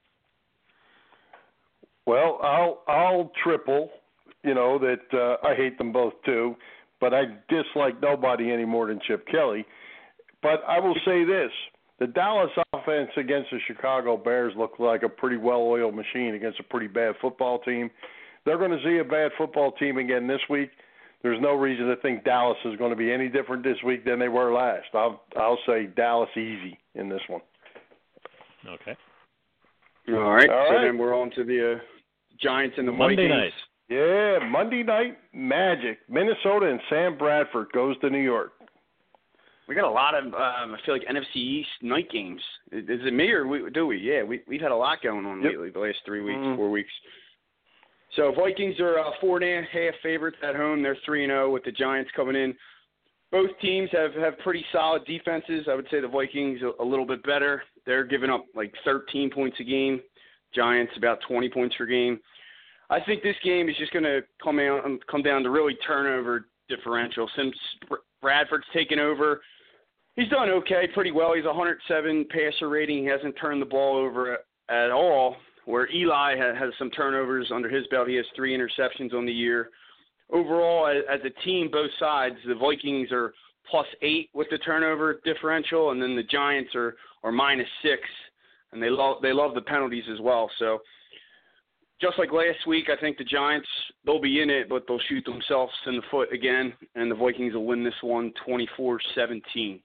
Well, I'll I'll triple. You know that uh, I hate them both too, but I dislike nobody any more than Chip Kelly. But I will say this: the Dallas offense against the Chicago Bears looked like a pretty well-oiled machine against a pretty bad football team. They're going to see a bad football team again this week. There's no reason to think Dallas is going to be any different this week than they were last. I'll I'll say Dallas easy in this one. Okay. All right. All so right. then we're on to the uh, Giants and the Monday Vikings. night. Yeah, Monday Night Magic. Minnesota and Sam Bradford goes to New York. We got a lot of, um, I feel like, N F C East night games. Is it me or we, do we? Yeah, we, we've had a lot going on Yep. lately, the last three weeks, Mm-hmm. four weeks. So Vikings are uh, four and a half favorites at home. They're three and zero with the Giants coming in. Both teams have, have pretty solid defenses. I would say the Vikings a, a little bit better. They're giving up like thirteen points a game. Giants about twenty points per game. I think this game is just going to come out come down to really turnover differential. Since Bradford's taken over, he's done okay, pretty well. He's one hundred seven passer rating. He hasn't turned the ball over at all. Where Eli has some turnovers under his belt. He has three interceptions on the year. Overall, as a team, both sides, the Vikings are plus eight with the turnover differential, and then the Giants are, are minus six, and they love they love the penalties as well. So just like last week, I think the Giants, they'll be in it, but they'll shoot themselves in the foot again, and the Vikings will win this one twenty-four seventeen.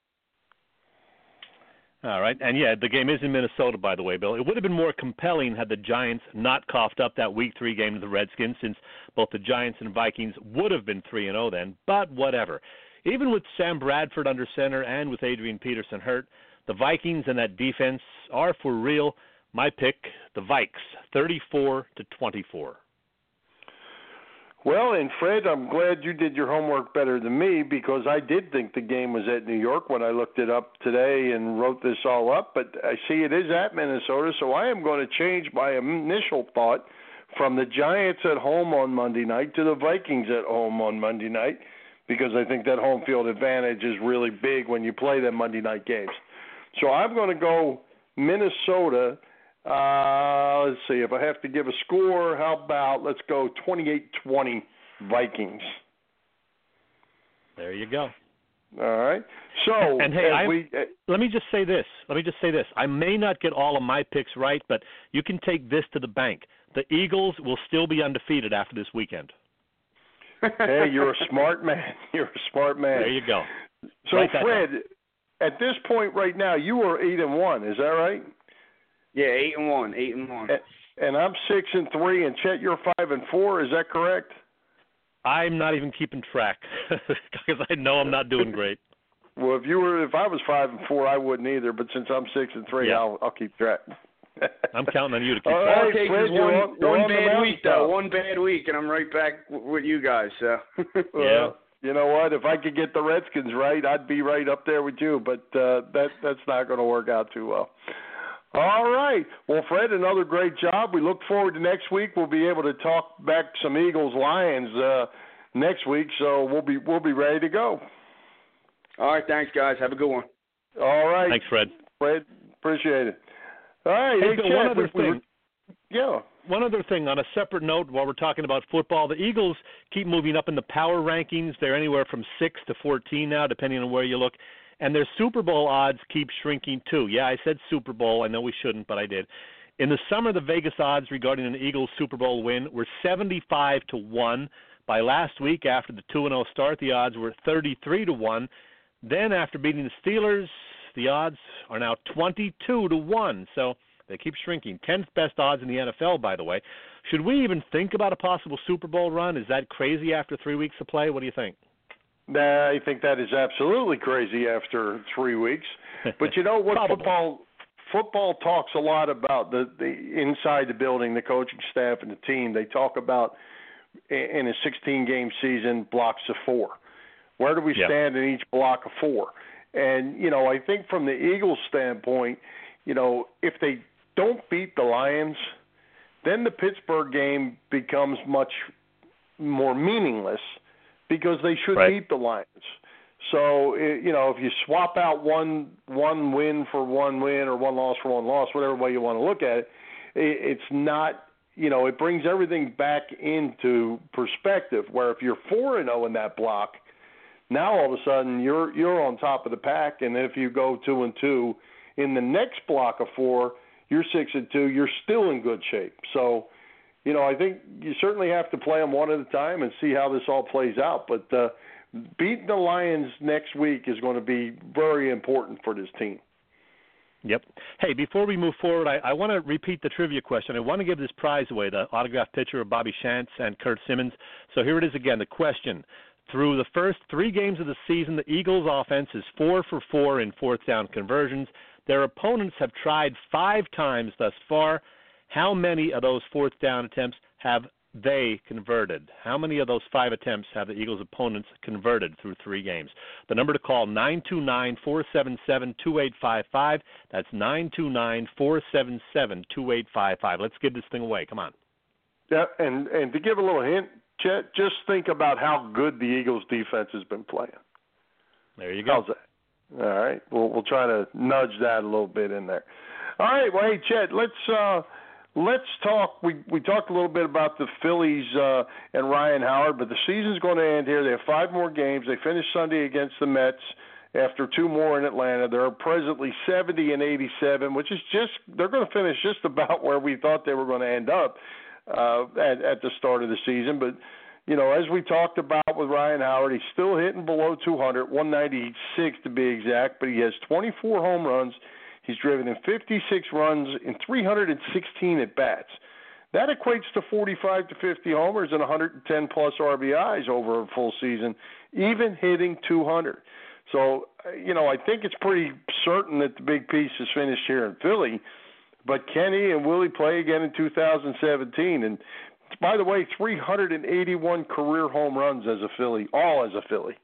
All right. And, yeah, the game is in Minnesota, by the way, Bill. It would have been more compelling had the Giants not coughed up that Week three game to the Redskins, since both the Giants and Vikings would have been three and oh then, but whatever. Even with Sam Bradford under center and with Adrian Peterson hurt, the Vikings and that defense are for real. My pick, the Vikes, thirty-four to twenty-four. Well, and Fred, I'm glad you did your homework better than me because I did think the game was at New York when I looked it up today and wrote this all up. But I see it is at Minnesota, so I am going to change my initial thought from the Giants at home on Monday night to the Vikings at home on Monday night because I think that home field advantage is really big when you play them Monday night games. So I'm going to go Minnesota. Uh, let's see, if I have to give a score, how about let's go twenty-eight twenty Vikings. There you go. All right. So, and hey, I, we, uh, let me just say this. Let me just say this. I may not get all of my picks right, but you can take this to the bank. The Eagles will still be undefeated after this weekend. Hey, you're a smart man. You're a smart man. There you go. So, Write that Fred, down. at this point right now, you are eight and one. Is that right? Yeah, eight and one, eight and one. And, and I'm six and three, and Chet, you're five and four. Is that correct? I'm not even keeping track because I know I'm not doing great. Well, if you were, if I was five and four, I wouldn't either. But since I'm six and three, yeah. I'll I'll keep track. I'm counting on you to keep All track. right, All it takes Fred, is you're one, on, you're one on the bad week, though. mountaintop. One bad week, and I'm right back w- with you guys. So. Well, Yeah. you know what? If I could get the Redskins right, I'd be right up there with you. But uh, that that's not going to work out too well. All right. Well, Fred, another great job. We look forward to next week. We'll be able to talk back some Eagles Lions uh, next week, so we'll be we'll be ready to go. All right, thanks, guys. Have a good one. All right. Thanks, Fred. Fred, appreciate it. All right. Hey, Hey, Bill, Chad, one other we- we thing. were- yeah. One other thing, on a separate note, while we're talking about football, the Eagles keep moving up in the power rankings. They're anywhere from six to fourteen now, depending on where you look. And their Super Bowl odds keep shrinking, too. Yeah, I said Super Bowl. I know we shouldn't, but I did. In the summer, the Vegas odds regarding an Eagles Super Bowl win were seventy-five to one. By last week, after the two and oh start, the odds were thirty-three to one. Then, after beating the Steelers, the odds are now twenty-two to one. So they keep shrinking. tenth best odds in the N F L, by the way. Should we even think about a possible Super Bowl run? Is that crazy after three weeks of play? What do you think? Nah, I think that is absolutely crazy after three weeks. But you know what? football football talks a lot about the, the inside the building, the coaching staff and the team. They talk about in a sixteen-game season blocks of four. Where do we yeah. stand in each block of four? And, you know, I think from the Eagles' standpoint, you know, if they don't beat the Lions, then the Pittsburgh game becomes much more meaningless because they should right. beat the Lions. So, you know, if you swap out one one win for one win or one loss for one loss, whatever way you want to look at it, it's not, you know, it brings everything back into perspective where if you're four and oh in that block, now all of a sudden you're you're on top of the pack, and if you go two and two in the next block of four, you're six and two, you're still in good shape. So, you know, I think you certainly have to play them one at a time and see how this all plays out. But uh, beating the Lions next week is going to be very important for this team. Yep. Hey, before we move forward, I, I want to repeat the trivia question. I want to give this prize away, the autographed picture of Bobby Shantz and Kurt Simmons. So here it is again, the question. Through the first three games of the season, the Eagles' offense is four for four in fourth down conversions. Their opponents have tried five times thus far. How many of those fourth down attempts have they converted? How many of those five attempts have the Eagles' opponents converted through three games? The number to call, nine two nine, four seven seven, two eight five five. That's nine two nine, four seven seven, two eight five five. Let's give this thing away. Come on. Yeah, and, and to give a little hint, Chet, just think about how good the Eagles' defense has been playing. There you go. How's that? All right, we'll we'll try to nudge that a little bit in there. All right, well, hey, Chet, let's uh, let's talk. We we talked a little bit about the Phillies uh, and Ryan Howard, but the season's going to end here. They have five more games. They finished Sunday against the Mets after two more in Atlanta. They're presently seventy and eighty-seven, which is just they're going to finish just about where we thought they were going to end up uh, at at the start of the season, but. You know, as we talked about with Ryan Howard, he's still hitting below two hundred, one ninety-six to be exact, but he has twenty-four home runs. He's driven in fifty-six runs in three hundred sixteen at-bats. That equates to forty-five to fifty homers and one hundred ten plus R B Is over a full season, even hitting two hundred. So, you know, I think it's pretty certain that the big piece is finished here in Philly, but can he and will he play again in two thousand seventeen? And by the way, three hundred eighty-one career home runs as a Philly, all as a Philly.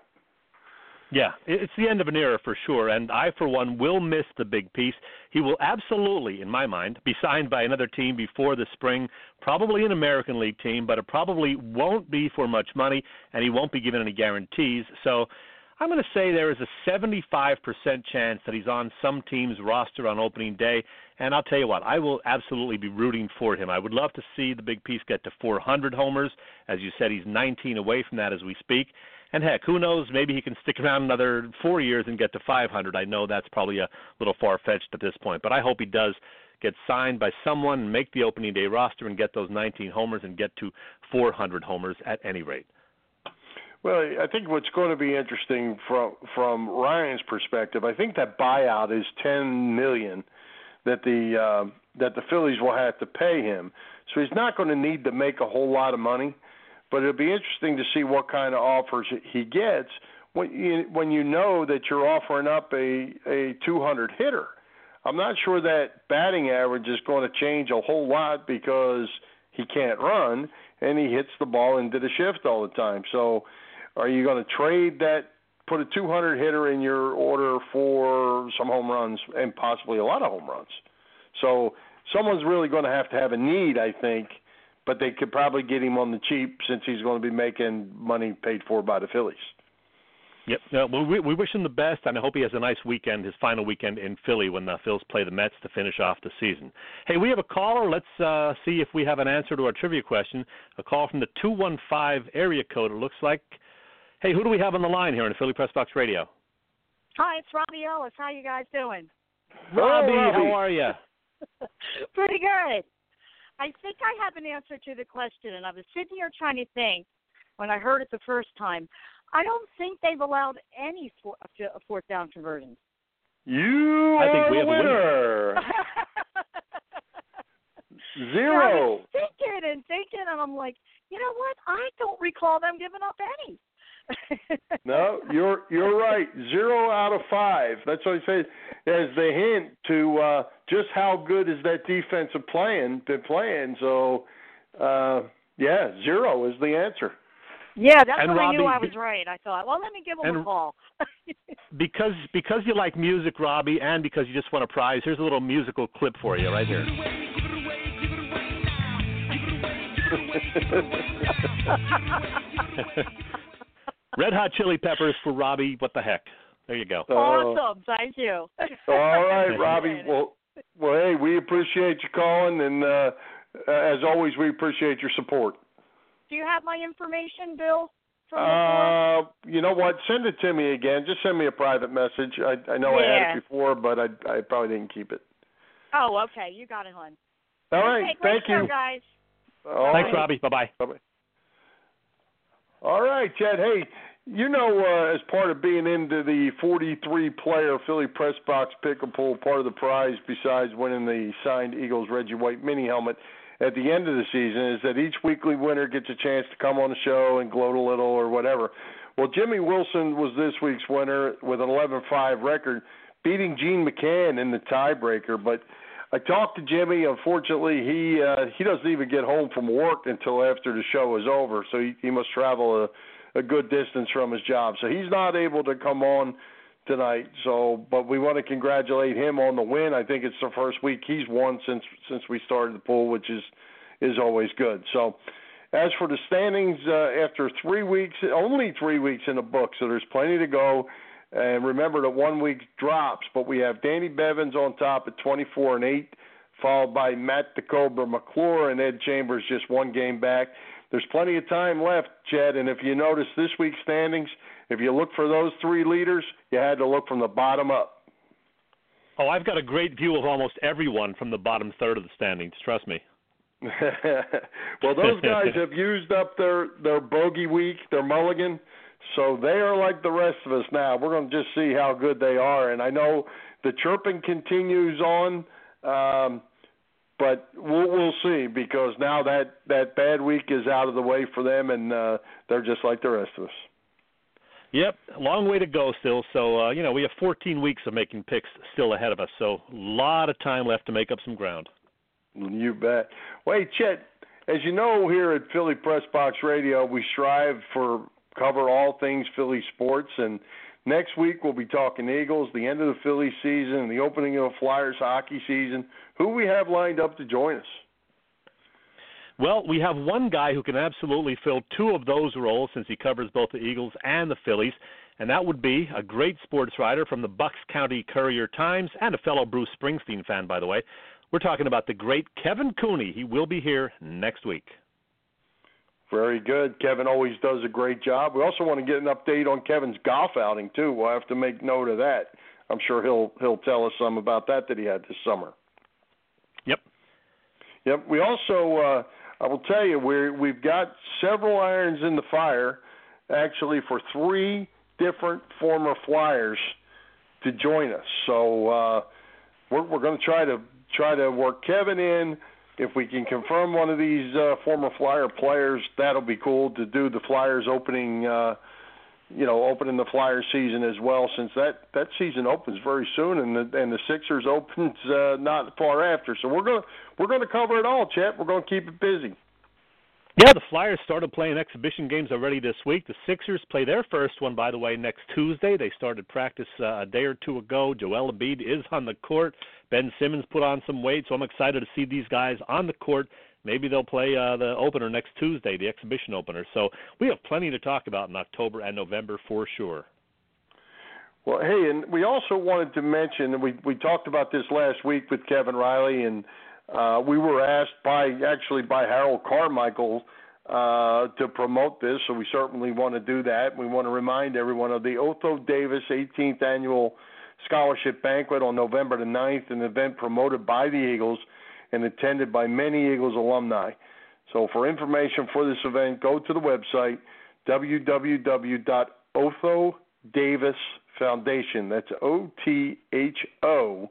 Yeah, it's the end of an era for sure, and I, for one, will miss the big piece. He will absolutely, in my mind, be signed by another team before the spring, probably an American League team, but it probably won't be for much money, and he won't be given any guarantees. So I'm going to say there is a seventy-five percent chance that he's on some team's roster on opening day, and I'll tell you what, I will absolutely be rooting for him. I would love to see the big piece get to four hundred homers. As you said, he's nineteen away from that as we speak. And heck, who knows, maybe he can stick around another four years and get to five hundred. I know that's probably a little far-fetched at this point, but I hope he does get signed by someone, make the opening day roster, and get those nineteen homers and get to four hundred homers at any rate. Well, I think what's going to be interesting from from Ryan's perspective, I think that buyout is ten million dollars that the uh, that the Phillies will have to pay him. So he's not going to need to make a whole lot of money. But it'll be interesting to see what kind of offers he gets when you, when you know that you're offering up a, a two hundred hitter. I'm not sure that batting average is going to change a whole lot because he can't run and he hits the ball into the shift all the time. So are you going to trade that, put a two hundred hitter in your order for some home runs and possibly a lot of home runs? So someone's really going to have to have a need, I think, but they could probably get him on the cheap since he's going to be making money paid for by the Phillies. Yep. Uh, well, we, we wish him the best, and I hope he has a nice weekend, his final weekend in Philly when the Phils play the Mets to finish off the season. Hey, we have a caller. Let's uh, see if we have an answer to our trivia question. A call from the two one five area code, it looks like. Hey, who do we have on the line here on Philly Press Box Radio? Hi, it's Robbie Ellis. How you guys doing? Robbie, Robbie. how are you? Pretty good. I think I have an answer to the question, and I was sitting here trying to think when I heard it the first time. I don't think they've allowed any four, fourth down conversions. You I think are we have the a winner. I Zero. was thinking and thinking, and I'm like, you know what? I don't recall them giving up any. No, you're you're right. Zero out of five. That's what I say as the hint to uh, just how good is that defensive playing been playing. So, uh, yeah, zero is the answer. Yeah, that's And when Robbie, I knew I was right. I thought, well, let me give them and- a call. Because because you like music, Robbie, and because you just won a prize, here's a little musical clip for you right here. Red Hot Chili Peppers for Robbie. What the heck? There you go. Awesome. Thank you. All right, Robbie. Well, well, hey, we appreciate you calling, and uh, as always, we appreciate your support. Do you have my information, Bill? From Uh, you know what? Send it to me again. Just send me a private message. I, I know I had Yeah. it before, but I, I probably didn't keep it. Oh, okay. You got it, hon. All right. Okay, great Thank show, you. guys. All Thanks, right. Robbie. Bye-bye. Bye-bye. All right, Chad. Hey, you know, uh, as part of being into the forty-three player Philly Press Box Pick and Pull, part of the prize, besides winning the signed Eagles Reggie White mini helmet at the end of the season, is that each weekly winner gets a chance to come on the show and gloat a little or whatever. Well, Jimmy Wilson was this week's winner with an eleven five record, beating Gene McCann in the tiebreaker. But I talked to Jimmy. Unfortunately, he uh, he doesn't even get home from work until after the show is over, so he, he must travel a, a good distance from his job. So he's not able to come on tonight. So, but we want to congratulate him on the win. I think it's the first week he's won since since we started the pool, which is is always good. So, as for the standings, uh, after three weeks, only three weeks in the book, so there's plenty to go. And remember that one week drops, but we have Danny Bevins on top at twenty-four and eight, followed by Matt the Cobra McClure and Ed Chambers just one game back. There's plenty of time left, Chad, and if you notice this week's standings, if you look for those three leaders, you had to look from the bottom up. Oh, I've got a great view of almost everyone from the bottom third of the standings. Trust me. Well, those guys have used up their, their bogey week, their mulligan, so they are like the rest of us now. We're going to just see how good they are. And I know the chirping continues on, um, but we'll, we'll see because now that, that bad week is out of the way for them, and uh, they're just like the rest of us. Yep, a long way to go still. So, uh, you know, we have fourteen weeks of making picks still ahead of us, so a lot of time left to make up some ground. You bet. Wait, Chet, as you know, here at Philly Press Box Radio, we strive for cover all things Philly sports. And next week we'll be talking Eagles, the end of the Philly season, the opening of the Flyers hockey season. Who we have lined up to join us? Well, we have one guy who can absolutely fill two of those roles since he covers both the Eagles and the Phillies, and that would be a great sports writer from the Bucks County Courier-Times and a fellow Bruce Springsteen fan, by the way. We're talking about the great Kevin Cooney. He will be here next week. Very good. Kevin always does a great job. We also want to get an update on Kevin's golf outing, too. We'll have to make note of that. I'm sure he'll he'll tell us some about that that he had this summer. Yep. Yep. We also... Uh, I will tell you, we're, we've got several irons in the fire, actually, for three different former Flyers to join us. So uh, we're, we're going to try to try to work Kevin in. If we can confirm one of these uh, former Flyer players, that'll be cool to do the Flyers opening, uh, you know, opening the Flyers season as well, since that, that season opens very soon, and the and the Sixers opens uh, not far after. So we're going to we're going to cover it all, Chet. We're going to keep it busy. Yeah, the Flyers started playing exhibition games already this week. The Sixers play their first one, by the way, next Tuesday. They started practice uh, a day or two ago. Joel Embiid is on the court. Ben Simmons put on some weight, so I'm excited to see these guys on the court. Maybe they'll play uh, the opener next Tuesday, the exhibition opener. So we have plenty to talk about in October and November for sure. Well, hey, and we also wanted to mention, and we, we talked about this last week with Kevin Riley, and uh, we were asked by, actually by Harold Carmichael uh, to promote this, so we certainly want to do that. We want to remind everyone of the Otho Davis eighteenth Annual Scholarship Banquet on November the ninth, an event promoted by the Eagles and attended by many Eagles alumni. So for information for this event, go to the website, w w w dot otho davis foundation, that's O T H O,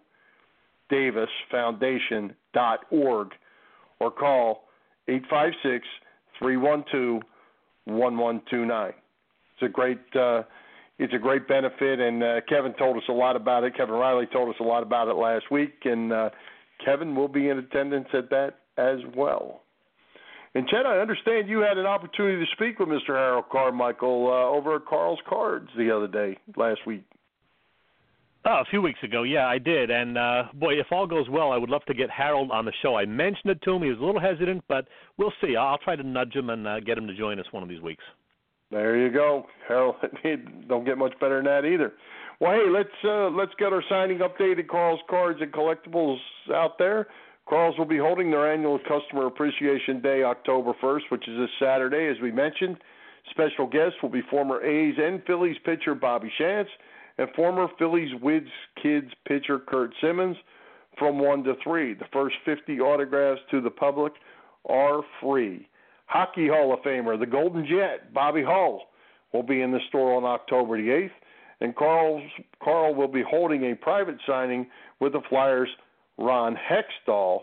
Davis Foundation dot org, or call eight five six, three one two, one one two nine. It's a great uh, it's a great benefit, and uh, Kevin told us a lot about it. Kevin Riley told us a lot about it last week, and uh, Kevin will be in attendance at that as well. And, Chet, I understand you had an opportunity to speak with Mister Harold Carmichael uh, over at Carl's Cards the other day, last week. Oh, a few weeks ago, yeah, I did. And, uh, boy, if all goes well, I would love to get Harold on the show. I mentioned it to him. He was a little hesitant, but we'll see. I'll try to nudge him and uh, get him to join us one of these weeks. There you go. Harold, don't get much better than that either. Well, hey, let's uh, let's get our signing update at Carl's Cards and Collectibles out there. Carl's will be holding their annual Customer Appreciation Day October first, which is this Saturday, as we mentioned. Special guests will be former A's and Phillies pitcher Bobby Shantz and former Phillies Wiz Kids pitcher Kurt Simmons from one to three. The first fifty autographs to the public are free. Hockey Hall of Famer, the Golden Jet, Bobby Hull, will be in the store on October the eighth, and Carl's, Carl will be holding a private signing with the Flyers' Ron Hextall.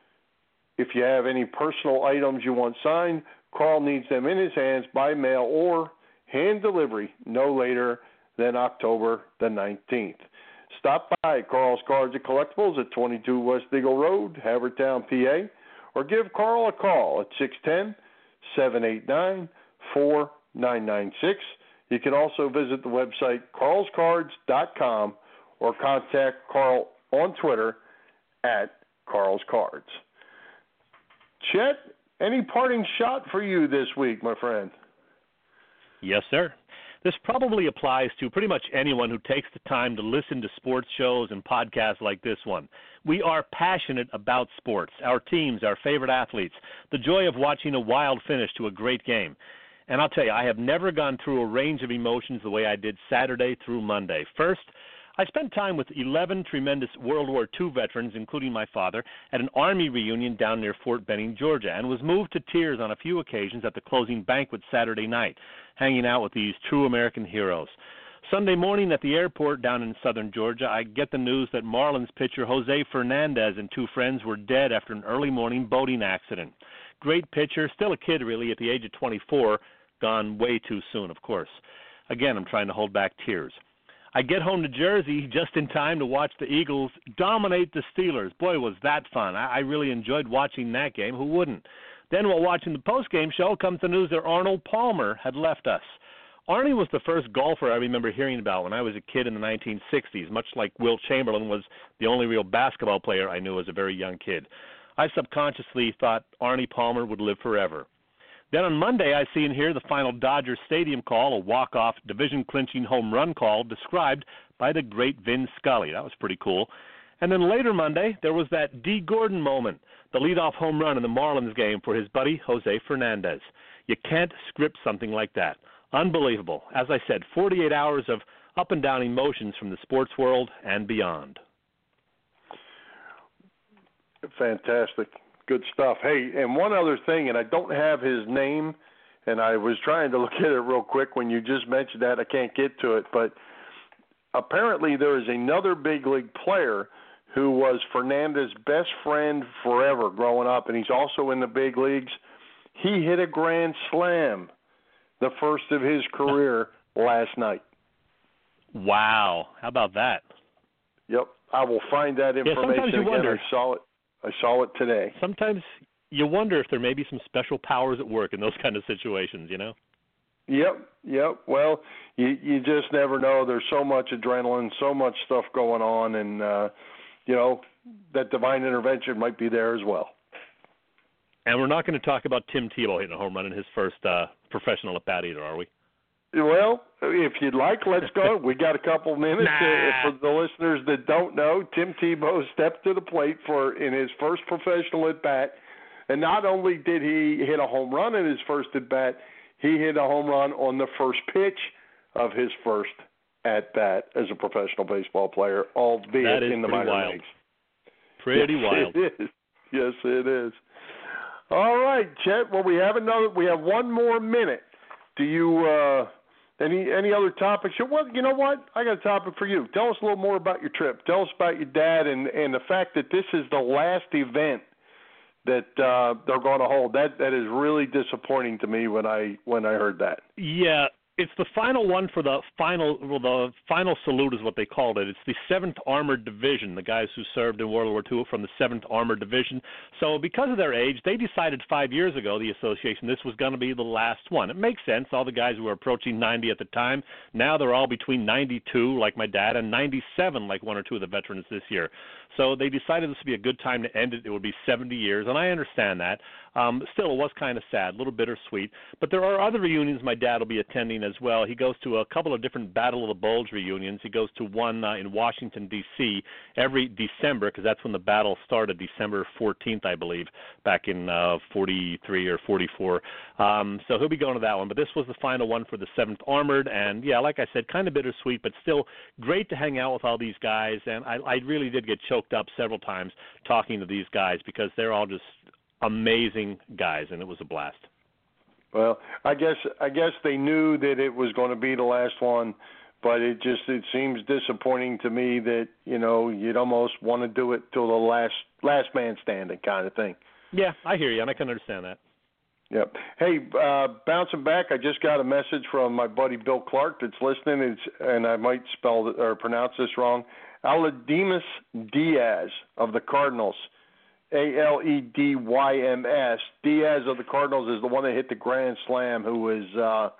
If you have any personal items you want signed, Carl needs them in his hands by mail or hand delivery no later than October the nineteenth. Stop by Carl's Cards and Collectibles at twenty-two West Eagle Road, Havertown, P A, or give Carl a call at six one zero, seven eight nine, four nine nine six. You can also visit the website carls cards dot com or contact Carl on Twitter at Carl's Cards. Chet, any parting shot for you this week, my friend? Yes, sir. This probably applies to pretty much anyone who takes the time to listen to sports shows and podcasts like this one. We are passionate about sports, our teams, our favorite athletes, the joy of watching a wild finish to a great game. And I'll tell you, I have never gone through a range of emotions the way I did Saturday through Monday. First, I spent time with eleven tremendous World War Two veterans, including my father, at an Army reunion down near Fort Benning, Georgia, and was moved to tears on a few occasions at the closing banquet Saturday night, hanging out with these true American heroes. Sunday morning at the airport down in southern Georgia, I get the news that Marlins pitcher Jose Fernandez and two friends were dead after an early morning boating accident. Great pitcher, still a kid really at the age of twenty-four, gone way too soon, of course. Again, I'm trying to hold back tears. I get home to Jersey just in time to watch the Eagles dominate the Steelers. Boy, was that fun. I, I really enjoyed watching that game. Who wouldn't? Then while watching the postgame show comes the news that Arnold Palmer had left us. Arnie was the first golfer I remember hearing about when I was a kid in the nineteen sixties, much like Wilt Chamberlain was the only real basketball player I knew as a very young kid. I subconsciously thought Arnie Palmer would live forever. Then on Monday, I see and hear the final Dodger Stadium call, a walk-off, division-clinching home run call described by the great Vin Scully. That was pretty cool. And then later Monday, there was that D. Gordon moment, the leadoff home run in the Marlins game for his buddy Jose Fernandez. You can't script something like that. Unbelievable. As I said, forty-eight hours of up-and-down emotions from the sports world and beyond. Fantastic. Good stuff. Hey, and one other thing, and I don't have his name, and I was trying to look at it real quick when you just mentioned that. I can't get to it, but apparently there is another big league player who was Fernandez's best friend forever growing up, and he's also in the big leagues. He hit a grand slam, the first of his career, last night. Wow. How about that? Yep. I will find that information yeah, sometimes you again. Wonder. I saw it. I saw it today. Sometimes you wonder if there may be some special powers at work in those kind of situations, you know? Yep, yep. Well, you you just never know. There's so much adrenaline, so much stuff going on, and, uh, you know, that divine intervention might be there as well. And we're not going to talk about Tim Tebow hitting a home run in his first uh, professional at-bat either, are we? Well, if you'd like, let's go. We got a couple minutes. Nah. Uh, for the listeners that don't know, Tim Tebow stepped to the plate for in his first professional at-bat, and not only did he hit a home run in his first at-bat, he hit a home run on the first pitch of his first at-bat as a professional baseball player, albeit in the minor wild. leagues. Pretty yes, wild. It is. Yes, it is. All right, Chet. Well, we have another. We have one more minute. Do you uh, any any other topics? Well, you know what? I got a topic for you. Tell us a little more about your trip. Tell us about your dad and, and the fact that this is the last event that uh, they're going to hold. That that is really disappointing to me when I when I heard that. Yeah. It's the final one for the final, well, the final salute is what they called it. It's the seventh Armored Division, the guys who served in World War Two from the seventh Armored Division. So because of their age, they decided five years ago, the association, this was going to be the last one. It makes sense. All the guys who were approaching ninety at the time, now they're all between ninety-two, like my dad, and ninety-seven, like one or two of the veterans this year. So they decided this would be a good time to end it. It would be seventy years, and I understand that. Um, still, it was kind of sad, a little bittersweet. But there are other reunions my dad will be attending as well. He goes to a couple of different Battle of the Bulge reunions. He goes to one uh, in Washington, D C every December, because that's when the battle started, December fourteenth, I believe, back in uh, forty-three or forty-four. Um, so he'll be going to that one. But this was the final one for the seventh Armored. And, yeah, like I said, kind of bittersweet, but still great to hang out with all these guys. And I, I really did get choked up several times talking to these guys because they're all just amazing guys, and it was a blast. Well, I guess I guess they knew that it was going to be the last one, but it just it seems disappointing to me that, you know, you'd almost want to do it till the last last man standing kind of thing. Yeah, I hear you, and I can understand that. Yep. Hey, uh, bouncing back, I just got a message from my buddy Bill Clark that's listening, it's, and I might spell it, or pronounce this wrong. Aledymys Diaz of the Cardinals. A L E D Y M S. Diaz of the Cardinals is the one that hit the grand slam, who is uh,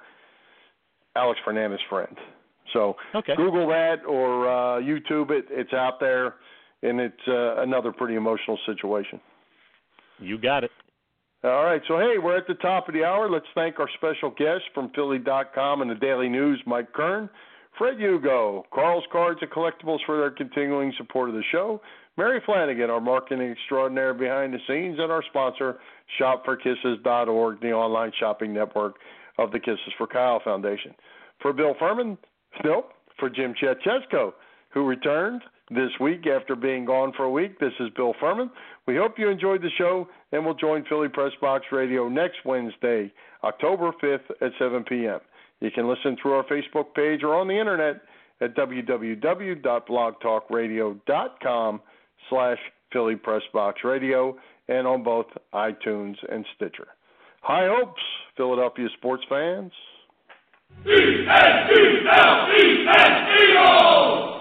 Alex Fernandez's friend. So okay. Google that or uh, YouTube it. It's out there, and it's uh, another pretty emotional situation. You got it. All right. So, hey, we're at the top of the hour. Let's thank our special guest from Philly dot com and the Daily News, Mike Kern, Fred Hugo, Carl's Cards and Collectibles for their continuing support of the show, Mary Flanagan, our marketing extraordinaire behind the scenes, and our sponsor, shop for kisses dot org, the online shopping network of the Kisses for Kyle Foundation. For Bill Furman, nope, for Jim Chetchesko, who returned this week after being gone for a week, this is Bill Furman. We hope you enjoyed the show, and we'll join Philly Press Box Radio next Wednesday, October fifth at seven p.m. You can listen through our Facebook page or on the internet at w w w dot blog talk radio dot com slash Philly Press Box Radio and on both iTunes and Stitcher. High hopes, Philadelphia sports fans. E S T L E S Eagles!